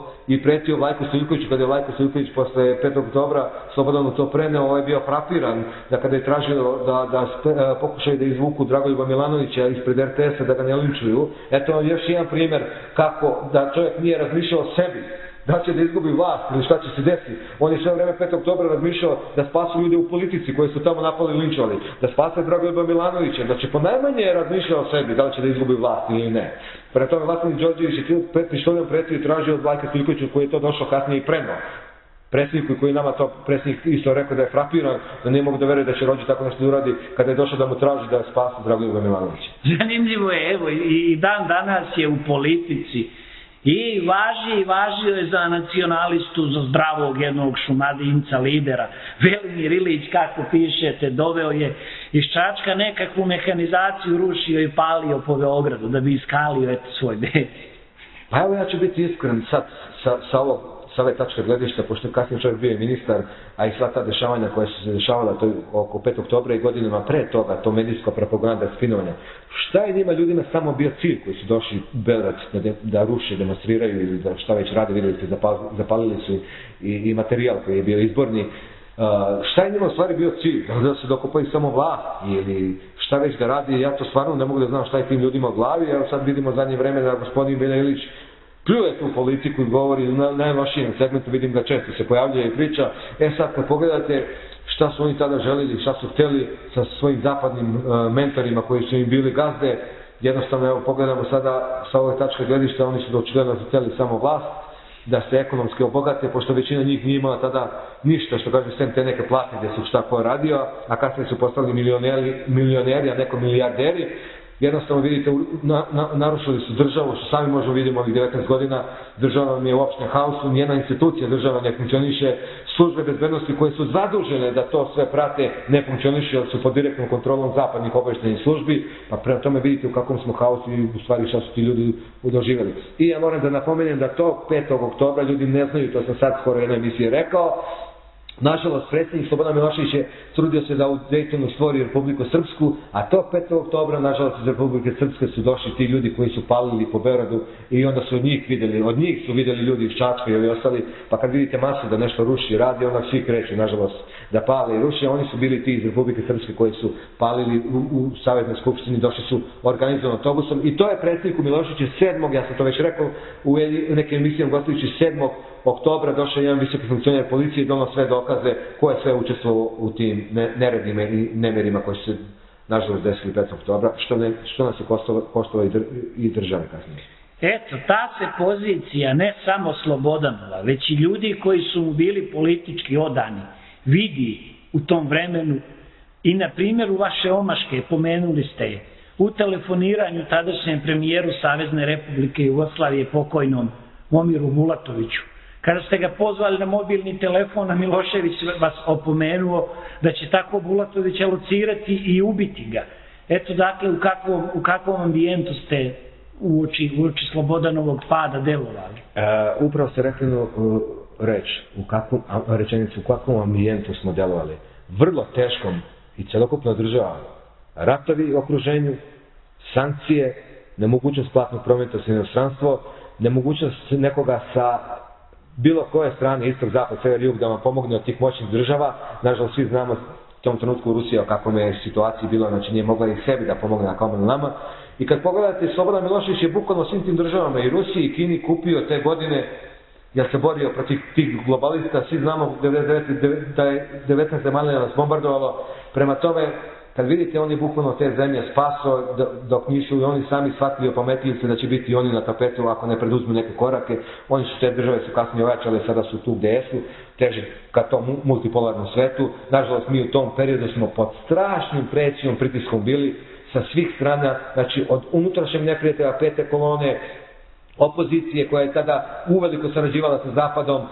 i pretio Vlajku Stojiljkoviću, kada je Vlajko Stojiljković posle petog oktobra Slobodanu to preneo, ovaj je bio frapiran, da kada je tražio da, da e, pokušaju da izvuku Dragoljuba Milanovića ispred er te esa da ga ne linčuju. Eto još jedan primjer kako da čovjek nije razmišljao o sebi, da će da izgubi vlast ili šta će se desiti. On je sve vreme petog oktobra razmišljao da spasu ljude u politici koji su tamo napali i linčovali, da spase Dragoljuba Milanovića, da će ponajmanje razmišljao o sebi da li će da izgubi vlast ili ne. Pre tome Vasilij Đorđević je pištoljem pretio i tražio od Vlajka Stojiljkovića koji je to došao kasnije i prenao. Predsjedniku koji nama to predsjednik isto rekao da je frapiran, da ne mogu da veruje da će Rođe tako nešto da uradi kada je došao da mu traži da spase Dragoljuba Milanovića. Zanimljivo je, evo, i dan danas je u politici i važi i važio je za nacionalistu, za zdravog jednog Šumadinca, lidera. Velimir Ilić, kako pišete, doveo je iz Čačka nekakvu mehanizaciju, rušio i palio po Beogradu da bi iskalio eto svoj bed. Pa evo ja ću biti iskren sad sa, sa ovog sa ove tačke gledišta, pošto je kasnije čovjek bio ministar, a i sva ta dešavanja koja su se dešavala to oko petog oktobra i godinama pre toga, to medijsko propaganda, spinovanja. Šta je njima ljudima samo bio cilj koji su došli u Beograd da, de, da ruše, demonstriraju ili da šta već rade, vidjeli ste, zapal, zapalili su i, i materijal koji je bio izborni. Uh, šta je njima u stvari bio cilj? Da se dokopaju samo vlast ili šta već da radi? Ja to stvarno ne mogu da znam šta je tim ljudima u glavi. Evo sad vidimo zadnje vreme da gospodin Velja Ilić pljuje tu politiku i govori na najlošijem segmentu, vidim ga često se pojavljuje i priča. E sad kad pogledate šta su oni tada želili, šta su htjeli sa svojim zapadnim uh, mentorima koji su im bili gazde, jednostavno evo pogledamo sada sa ove tačke gledišta, oni su očigledno htjeli samo vlast, da se ekonomski obogate, pošto većina njih nije imala tada ništa, što kaže sem te neke plate gdje su šta ko radio, a kasnije su postali milioneri, milioneri a neko milijarderi. Jednostavno vidite, na, na, narušili su državu, što sami možemo vidimo ovih devetnaest godina, država nam je u opštem haosu, nijedna institucija država ne funkcioniše, službe bezbednosti koje su zadužene da to sve prate ne funkcioniše, jer su pod direktnom kontrolom zapadnih obaveštajnih službi, pa prema tome vidite u kakvom smo haosu i u stvari šta su ti ljudi doživjeli. I ja moram da napomenem da to petog oktobra ljudi ne znaju, to sam sad skoro u jednoj emisiji rekao. Nažalost, predsjednik Slobodan Milošević je trudio se da u Dejtonu stvori Republiku Srpsku, a to petog oktobra, nažalost, iz Republike Srpske su došli ti ljudi koji su palili po Beogradu i onda su od njih vidjeli, od njih su vidjeli ljudi iz Čačka i ovi ostali, pa kad vidite masu da nešto ruši i radi, onda svi kreću, nažalost, da pale i ruši, oni su bili ti iz Republike Srpske koji su palili u, u Saveznoj skupštini, došli su organizovanim autobusom i to je predsjedniku Miloševiću sedmog, ja sam to već rekao, u nekim emisijama gostujući sedmog oktobra došao jedan visoki funkcioner policije i donao sve dokaze ko je sve učestvovao u tim neredima i nemerima koji su se nažalost desili petog oktobra, što, ne, što nas je koštalo i, dr, i države kasnije. Eto, ta se pozicija ne samo Slobodanova, već i ljudi koji su mu bili politički odani, vidi u tom vremenu i na primjeru vaše omaške, pomenuli ste je, u telefoniranju tadašnjem premijeru Savezne Republike Jugoslavije pokojnom Momiru Bulatoviću. Kada ste ga pozvali na mobilni telefon, a Milošević vas opomenuo da će tako Bulatovića locirati i ubiti ga. Eto dakle u kakvom, u kakvom ambijentu ste uoči, uoči Slobodanovog pada delovali? E, upravo ste rekli no, reč, u kakvom, rečenicu, u kakvom ambijentu smo delovali. Vrlo teškom i celokupno država. Ratovi u okruženju, sankcije, nemogućnost platnog prometa sa inostranstvo, nemogućnost nekoga sa bilo koje strane, istok, zapad, sever, jug, da vam pomogne od tih moćnih država. Nažalost, svi znamo u tom trenutku Rusija o kakvom je situaciji bilo, znači nije mogla i sebi da pomogne na kao nama. I kad pogledate, Slobodan Milošević je bukvalno svim tim državama, i Rusiji i Kini, kupio te godine, jer se borio protiv tih globalista. Svi znamo da je devetnaest zemalja nas bombardovalo. Prema tome, kad vidite, on je bukvalno te zemlje spaso, dok nisu i oni sami shvatili, opametili se da će biti oni na tapetu ako ne preduzmu neke korake. Oni su te države su kasnije ojačale, sada su tu gde jesu, teže ka tom multipolarnom svetu. Nažalost, mi u tom periodu smo pod strašnim presijom, pritiskom bili sa svih strana, znači od unutrašnjeg neprijatelja, pete kolone, opozicije koja je tada uveliko sarađivala sa Zapadom,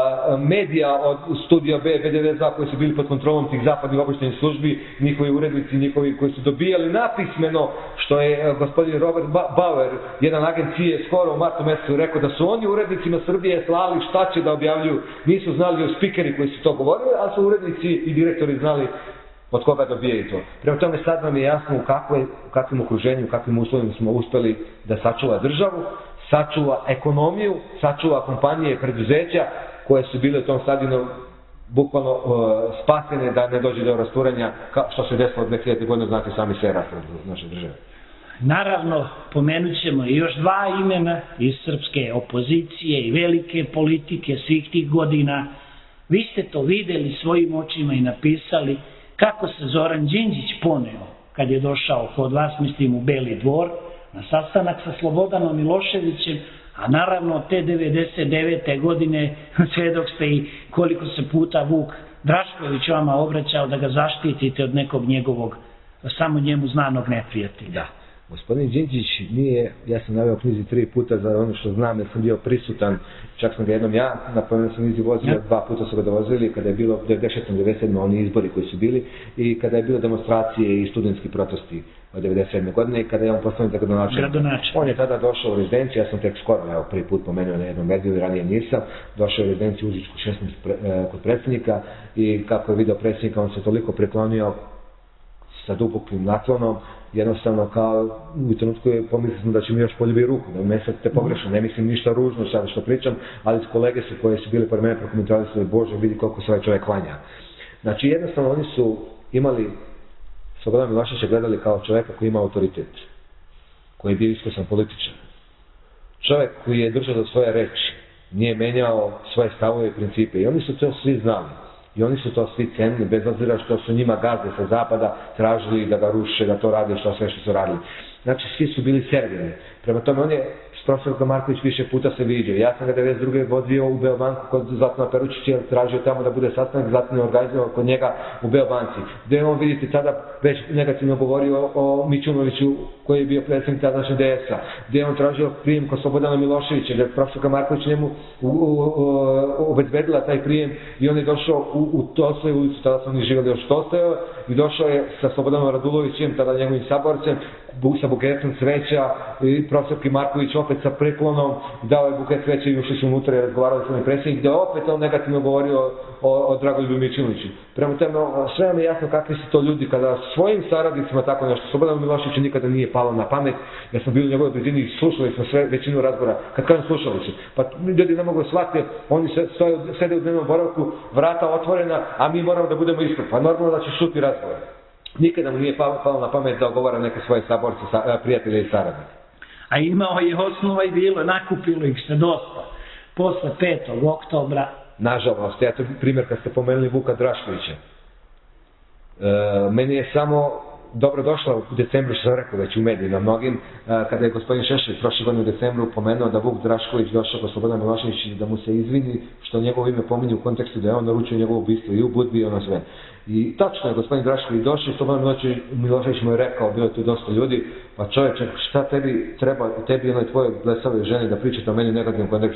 medija od Studio B, B D V Z koji su bili pod kontrolom tih zapadnih obaveštajnih službi, njihovi urednici, njihovi koji su dobijali napismeno, što je gospodin Robert Bauer, jedan agencije, skoro u martu mesecu rekao da su oni urednicima Srbije slali šta će da objavljuju. Nisu znali o spikeri koji su to govorili, ali su urednici i direktori znali od koga dobijaju to. Prema tome sad nam je jasno u, kakve, u kakvim okruženju, u kakvim uslovima smo uspeli da sačuva državu, sačuva ekonomiju, sačuva kompanije i preduzeća koje su bile u tom stadionu bukvalno uh, spasene da ne dođe do rasturanja, što se desilo od dve hiljadite. godine, znate sami sve rasturanje naše države. Naravno, pomenut ćemo i još dva imena iz srpske opozicije i velike politike svih tih godina. Vi ste to videli svojim očima i napisali kako se Zoran Đinđić poneo kad je došao kod vas, mislim u Beli dvor, na sastanak sa Slobodanom Miloševićem, a naravno te devedeset devete. godine svedok ste i koliko se puta Vuk Drašković vama obraćao da ga zaštitite od nekog njegovog, samo njemu znanog neprijatelja. Da. Gospodin Đinđić nije, ja sam naveo knjizi tri puta za ono što znam, jer sam bio prisutan, čak sam ga jednom ja, napomenuo sam knjizi vozio, ja. Dva puta su ga dovozili, kada je bilo devedeset šeste. devedeset sedme. oni izbori koji su bili, i kada je bilo demonstracije i studentski protesti od devedeset sedme. godine, i kada je on postavljen za gradonačelnika. On je tada došao u rezidenciju, ja sam tek skoro, evo, prvi put pomenuo na jednom mediju, ranije nisam, došao u rezidenciju Užičku šesnaest pre, eh, kod predsjednika, i kako je video predsjednika, on se toliko preklonio sa dubokim naklonom, jednostavno kao u trenutku je pomislio sam da će mi još poljubi ruku, da me sad te pogrešno, ne mislim ništa ružno sada što pričam, ali kolege su koje su bili pored mene prokomentirali su, Bože, vidi koliko se ovaj čovjek klanja. Znači jednostavno oni su imali, Slobodan Miloševića gledali kao čovjeka koji ima autoritet, koji je bio iskusan političar, čovjek koji je držao do svoje reči, nije menjao svoje stavove i principe, i oni su to svi znali. I oni su to svi cenili, bez obzira što su njima gazde sa zapada tražili da ga ruše, da to rade, što sve što su radili. Znači, svi su bili servirani. Prema tome, on je s profesorom Marković više puta se vidio. Ja sam ga devedeset druge. vodio u Beobanku kod Zlatana Peručića, tražio tamo da bude sastanak, Zlatan je organizovao kod njega u Beobanci. Gde on, vidite, tada već negativno govorio o Mićunoviću, koji je bio predsjednik tadašnje D S-a. Gde on tražio prijem kod Slobodana Miloševića, gde je profesor Marković njemu obezbedila taj prijem, i on je došao u, u Tolstoju ulicu, tada sam oni živjeli još Tolstoju, i došao je sa Slobodanom Radulovićem, tada njegovim saborcem, sa buketom cveća, i profesor Marković opet sa preklonom dao je buket cveća i ušli su unutra i razgovarali sa mojim predsjednik, gde opet on negativno govorio o, o Dragoljubu Mićunoviću. Prema tome, sve vam je jasno kakvi su to ljudi kada svojim saradnicima tako nešto. Slobodan Miloševiću nikada nije palo na pamet, jer smo bili u njegovoj blizini i slušali smo sve većinu razgovora. Kad kažem slušali su, pa ljudi ne mogu shvatiti, oni se stoje, sede u dnevnom boravku, vrata otvorena, a mi moramo da budemo ispred. Pa normalno da će šuti razgovor. Nikada mu nije palo, palo na pamet da ogovara neke svoje saborce, sa, prijatelje i saradnike. A imao je osnova i bilo, nakupilo ih se dosta. Posle petog oktobra. Nažalost, ja to primjer kad ste pomenuli Vuka Draškovića. E, meni je samo dobro došla u decembru, što sam rekao već u medijima mnogim, kada je gospodin Šešelj prošle godine u decembru pomenuo da Vuk Drašković došao kod Slobodana Miloševića da mu se izvini što njegovo ime pominje u kontekstu da je on naručio njegovo ubistvo i u Budvi i ono sve. I tačno je gospodin Drašković došao i Slobodan Milošević mu je rekao, bilo je tu dosta ljudi, pa čovječe, šta tebi treba, tebi i onoj tvojoj blesavoj ženi da pričate o meni u negativnom kontekstu?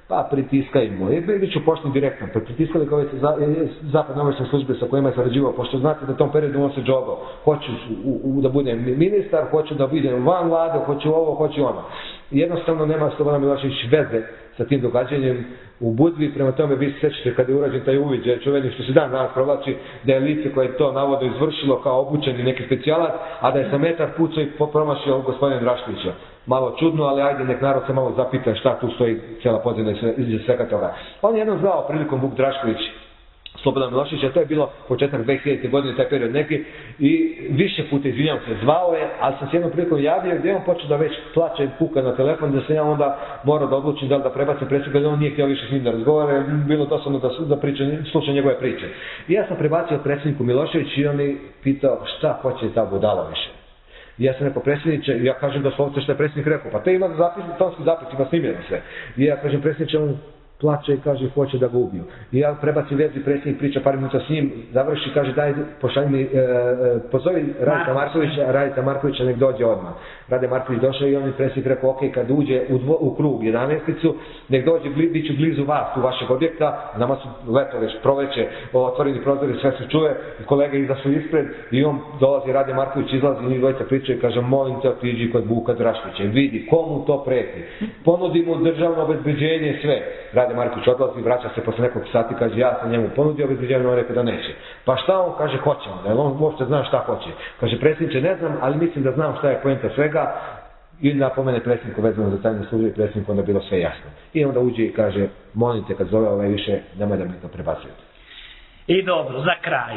pa pritiskajmo. I bili ću pošteni direktno, pritiskali kao zapadne obaveštajne službe sa kojima je sarađivao, pošto znate da u tom periodu on se džogao. Hoću u, u, da budem ministar, hoću da budem van vlade, hoću ovo, hoću ono. Jednostavno nema Slobodan Milošević veze sa tim događanjem u Budvi, prema tome vi se sećate kada je urađen taj uviđaj čuveni što se dan danas provlači, da je lice koje je to navodno izvršilo kao obučeni neki specijalac, a da je sa metar pucao i promašio gospodina Draškovića. Malo čudno, ali ajde nek narod se malo zapita šta tu stoji cijela podzemlja iza svega toga. On je jednom zvao prilikom Vuk Drašković Slobodan Miloševića, to je bilo početak dve hiljadite. godine, taj period neki, i više puta, izvinjam se, zvao je, ali sam se jednom prilikom javio gdje on počeo da već plače i puka na telefon, da sam ja onda morao da odlučim da li da prebacim predsjednika, da on nije htio više s njim da razgovara, bilo dosadno da, da priča, sluša njegove priče. I ja sam prebacio predsjedniku Milošević i on mi pitao šta hoće ta budala više. I ja sam rekao predsjedniče, ja kažem doslovce što je predsjednik rekao, pa te ima zapis, tonski zapis, ima snimljeno sve. I ja kažem predsjedniče, on plače i kaže hoće da ga ubiju. I ja prebacim vezu i predsjednik priča par minuta s njim, završi, kaže daj pošalj mi, e, e, pozovi Radeta Markovića, Radeta Markovića nek dođe odmah. Rade Marković došao i on mi predsjednik rekao, ok, kad uđe u, dvo, u krug jedanaesticu, nek dođe, bit ću blizu vas, u vašeg objekta, nama su leto već proveće, otvoreni prozori, sve se čuje, kolege izašli ispred i on dolazi, Rade Marković izlazi i njih dvojica pričaju i kaže, molim te otiđi kod Vuka Draškovića i vidi komu to preti. Ponudi mu državno obezbeđenje sve. Rade Marković odlazi, vraća se posle nekog sati, kaže ja sam njemu ponudio obezbeđenje, on rekao da neće. Pa šta on kaže hoće onda, jer on uopšte zna šta hoće. Kaže predsjedniče ne znam, ali mislim da znam šta je poenta svega i napomene predsjedniku vezano za tajne službe i predsjedniku onda bilo sve jasno. I onda uđe i kaže molim te kad zove ovaj više, nemoj da mi to prebacujete. I dobro, za kraj.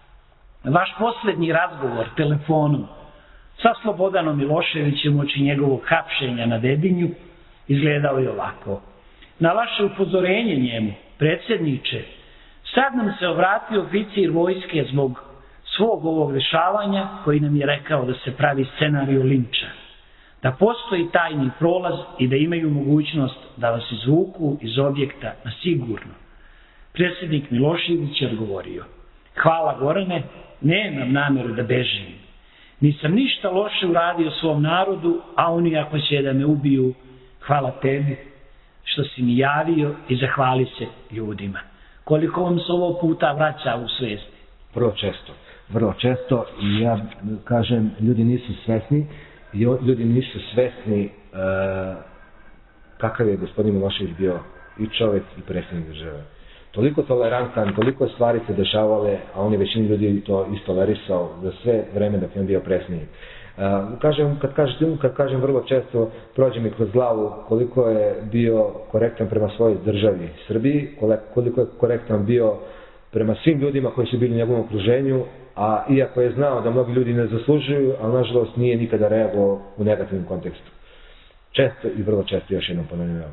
Vaš posljednji razgovor telefonom sa Slobodanom Miloševićem uoči njegovog hapšenja na Dedinju izgledao je ovako. Na vaše upozorenje njemu, predsjedniče, sad nam se obratio oficir vojske zbog svog ovog dešavanja koji nam je rekao da se pravi scenariju linča, da postoji tajni prolaz i da imaju mogućnost da vas izvuku iz objekta na sigurno. Predsjednik Milošević je odgovorio, hvala Gorane, nemam nameru da bežim. Nisam ništa loše uradio svom narodu, a oni ako će da me ubiju, hvala tebi što si mi javio i zahvali se ljudima. Koliko vam se ovo puta vraća u svijesti? Vrlo često. Vrlo često i ja kažem, ljudi nisu svesni, ljudi nisu svesni uh, kakav je gospodin Milošević bio i čovjek i predsjednik države. Toliko tolerantan, toliko stvari se dešavale, a on je većini ljudi to istolerisao za sve vreme dok je on bio predsjednik. Uh, kažem, kad, kažem, kad kažem vrlo često, prođe mi kroz glavu koliko je bio korektan prema svojoj državi Srbiji, koliko je korektan bio prema svim ljudima koji su bili u njegovom okruženju, a iako je znao da mnogi ljudi ne zaslužuju, ali nažalost nije nikada reagovao u negativnom kontekstu. Često i vrlo često još jednom ponavljam.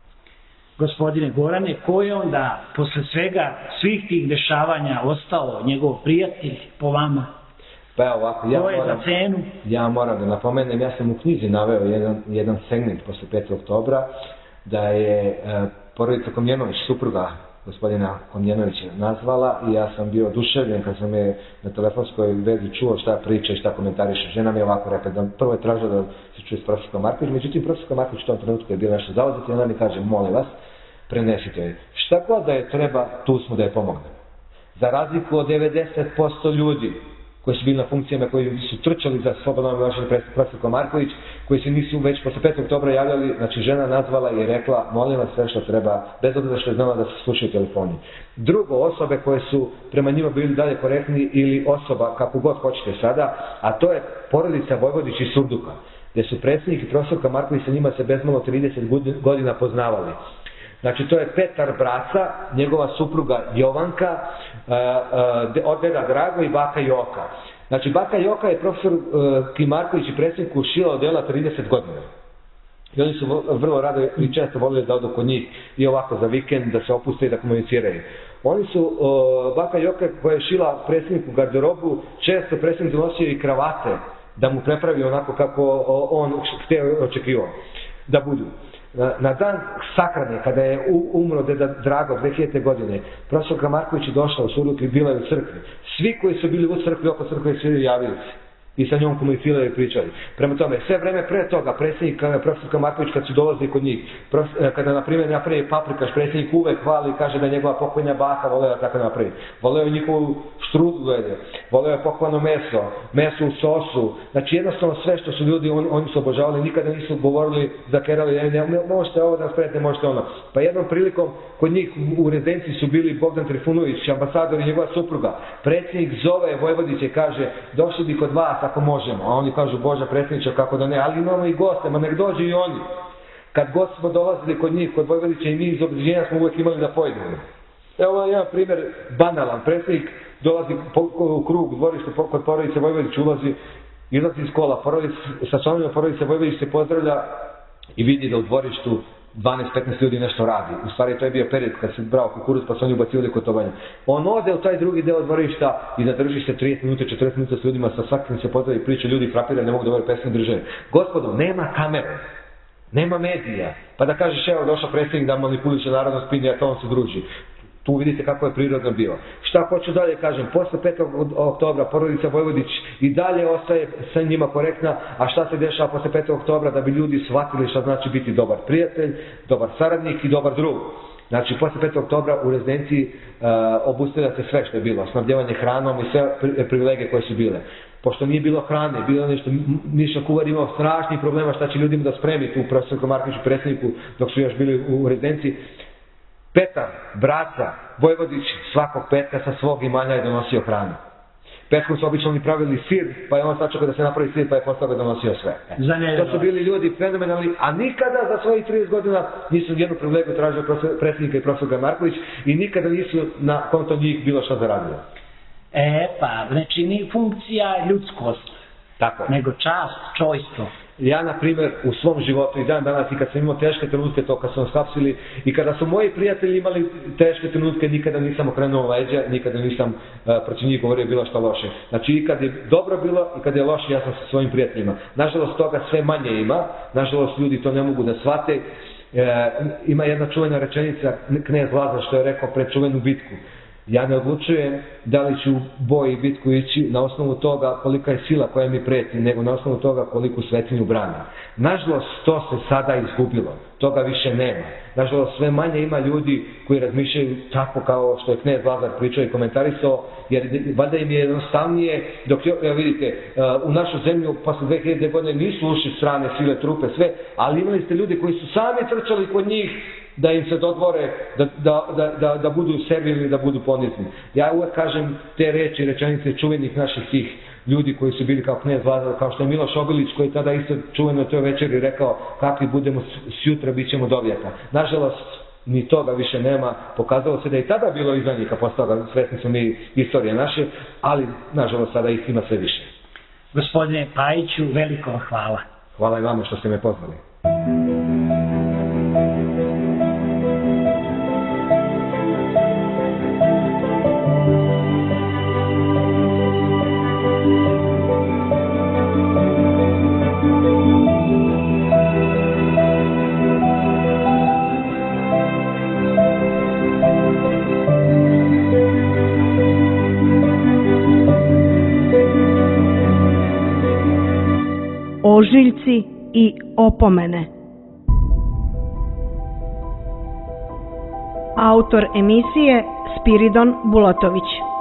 Gospodine Gorane, ko je onda posle svega svih tih dešavanja ostao njegov prijatelj po vama? Pa evo ovako, ja moram, za cenu? ja moram da napomenem, ja sam u knjizi naveo jedan, jedan segment posle petog oktobra, da je e, porodica Komljenović, supruga gospodina Komljenovića nazvala i ja sam bio oduševljen kad sam je na telefonskoj vezi čuo šta priča i šta komentariše. Žena mi je ovako rekla da prvo je tražila da se čuje s profesorom Marković, međutim profesor Marković u tom trenutku je bio nešto zauzeti i ona mi kaže, molim vas, prenesite je. Šta god da je treba, tu smo da je pomognemo. Za razliku od devedeset posto ljudi koji su bili na funkcijama, koji su trčali za Slobodanom Miloševićem profesor Marković, koji se nisu već posle petog oktobra javljali, znači žena nazvala i rekla, molim vas sve što treba, bez obzira što je znala da se slušaju telefoni. Drugo, osobe koje su prema njima bili dalje korektni ili osoba, kako god hoćete sada, a to je porodica Vojvodić i Surduka, gdje su predsjednik i profesor Marković sa njima se bezmalo trideset godina poznavali. Znači, to je Petar Braca, njegova supruga Jovanka, od deda Drago i baka Joka. Znači, baka Joka je profesor Marković i predsjednik u šila odela trideset godina. I oni su vrlo rado i često volili da odu kod njih i ovako za vikend, da se opuste i da komuniciraju. Oni su, baka Joka koja je šila predsjedniku garderobu, često predsjednik donosio i kravate da mu prepravi onako kako on hteo očekivao da budu. Na, na dan sahrane, kada je umro deda Drago dve hiljadite. godine, profesor Marković je došao u Surduku i bila je u crkvi. Svi koji su bili u crkvi, oko crkve, svi javili se. i sa njom komunicirali i pričali. Prema tome, sve vreme pre toga, predsjednik profesor Karamarković, kad su dolazili kod njih, kada, na primjer, napravi paprikaš, predsjednik uvek hvali i kaže da je njegova pokojna baka voleo da tako napravi. Voleo je njihovu štrudu, voleo je poklano meso, meso u sosu, znači jednostavno sve što su ljudi, on, oni su obožavali, nikada nisu govorili, zakerali, ne, ne, ne, možete ovo da nas predete, možete ono. Pa jednom prilikom, kod njih u rezidenciji su bili Bogdan Trifunović, ambasador i njegova supruga. Predsjednik zove Vojvodića i kaže, došli bi kod vas ako možemo. A oni kažu, Bože predsjedniče, kako da ne, ali imamo i goste, ma nek dođu i oni. Kad god smo dolazili kod njih, kod Vojvodića i mi iz obzirženja smo uvijek imali da pojedemo. Evo ovo je jedan primjer banalan. Predsjednik dolazi u krug, dvorište kod porodice Vojvodić, ulazi, izlazi iz kola, porodice, sa članovima porodice Vojvodić se pozdravlja i vidi da u dvorištu dvanaest petnaest ljudi nešto radi. U stvari to je bio period kad se brao kukuruz pa su oni ubacili kod tobanja. On ode u taj drugi deo dvorišta i zadrži se trideset minuta, četrdeset minuta s ljudima, sa svakim se pozdravi, priča, ljudi frapira, ne mogu da ove pesme drže. Gospodo, nema kamere, nema medija, pa da kažeš evo došao predsjednik da manipuliše narodno spinje, a to on se druži. Tu vidite kako je prirodno bilo. Šta hoću dalje kažem, posle petog oktobra porodica Vojvodić i dalje ostaje sa njima korektna, a šta se dešava posle petog oktobra da bi ljudi shvatili šta znači biti dobar prijatelj, dobar saradnik i dobar drug. Znači, posle petog oktobra u rezidenciji uh, obustavlja se sve što je bilo, snabdjevanje hranom i sve privilegije koje su bile. Pošto nije bilo hrane, bilo nešto, Miša Kuvar imao strašnih problema šta će ljudima da spremi tu profesor Karamarkoviću predsjedniku dok su još bili u rezidenciji. Petar, braca, Vojvodić svakog petka sa svog imanja je donosio hranu. Petkom su obično oni pravili sir, pa je on sačekao da se napravi sir, pa je posle toga donosio sve. E. To su bili ljudi fenomenalni, a nikada za svojih trideset godina nisu jednu privilegiju tražili predsjednika i profesor Karamarković i nikada nisu na konto njih bilo što zaradili. E pa, znači ni funkcija ljudskost, tako, nego čast, čojstvo. Ja, na primjer, u svom životu i dan danas, i kad sam imao teške trenutke, to kad su nas hapsili, i kada su moji prijatelji imali teške trenutke, nikada nisam okrenuo leđa, nikada nisam uh, protiv njih govorio bilo što loše. Znači, i kad je dobro bilo, i kad je loše, ja sam sa svojim prijateljima. Nažalost, toga sve manje ima, nažalost, ljudi to ne mogu da shvate. E, ima jedna čuvena rečenica, knez Lazar, što je rekao pred čuvenu bitku. Ja ne odlučujem da li ću u boj i bitku ići na osnovu toga kolika je sila koja mi preti, nego na osnovu toga koliku svetinju brani. Nažalost, to se sada izgubilo. Toga više nema. Nažalost, sve manje ima ljudi koji razmišljaju tako kao što je knez Lazar pričao i komentarisao, jer valjda im je jednostavnije, dok, evo vidite, u našu zemlju posle dve hiljade godine nisu ušli strane sile, trupe, sve, ali imali ste ljudi koji su sami trčali kod njih da im se dodvore, da, da, da, da, da budu servili, da budu ponizni. Ja uvek kažem te reči, rečenice čuvenih naših tih ljudi koji su bili kao knez Lazar, kao što je Miloš Obilić, koji tada isto čuveno toj večeri rekao kakvi budemo sjutra, bit ćemo do vijeka. Nažalost, ni toga više nema. Pokazalo se da je tada bilo izdanika, posle toga svesni smo mi istorije naše, ali nažalost sada ih ima sve više. Gospodine Pajiću, veliko hvala. Hvala i vama što ste me pozvali. Ožiljci i opomene. Autor emisije Spiridon Bulatović.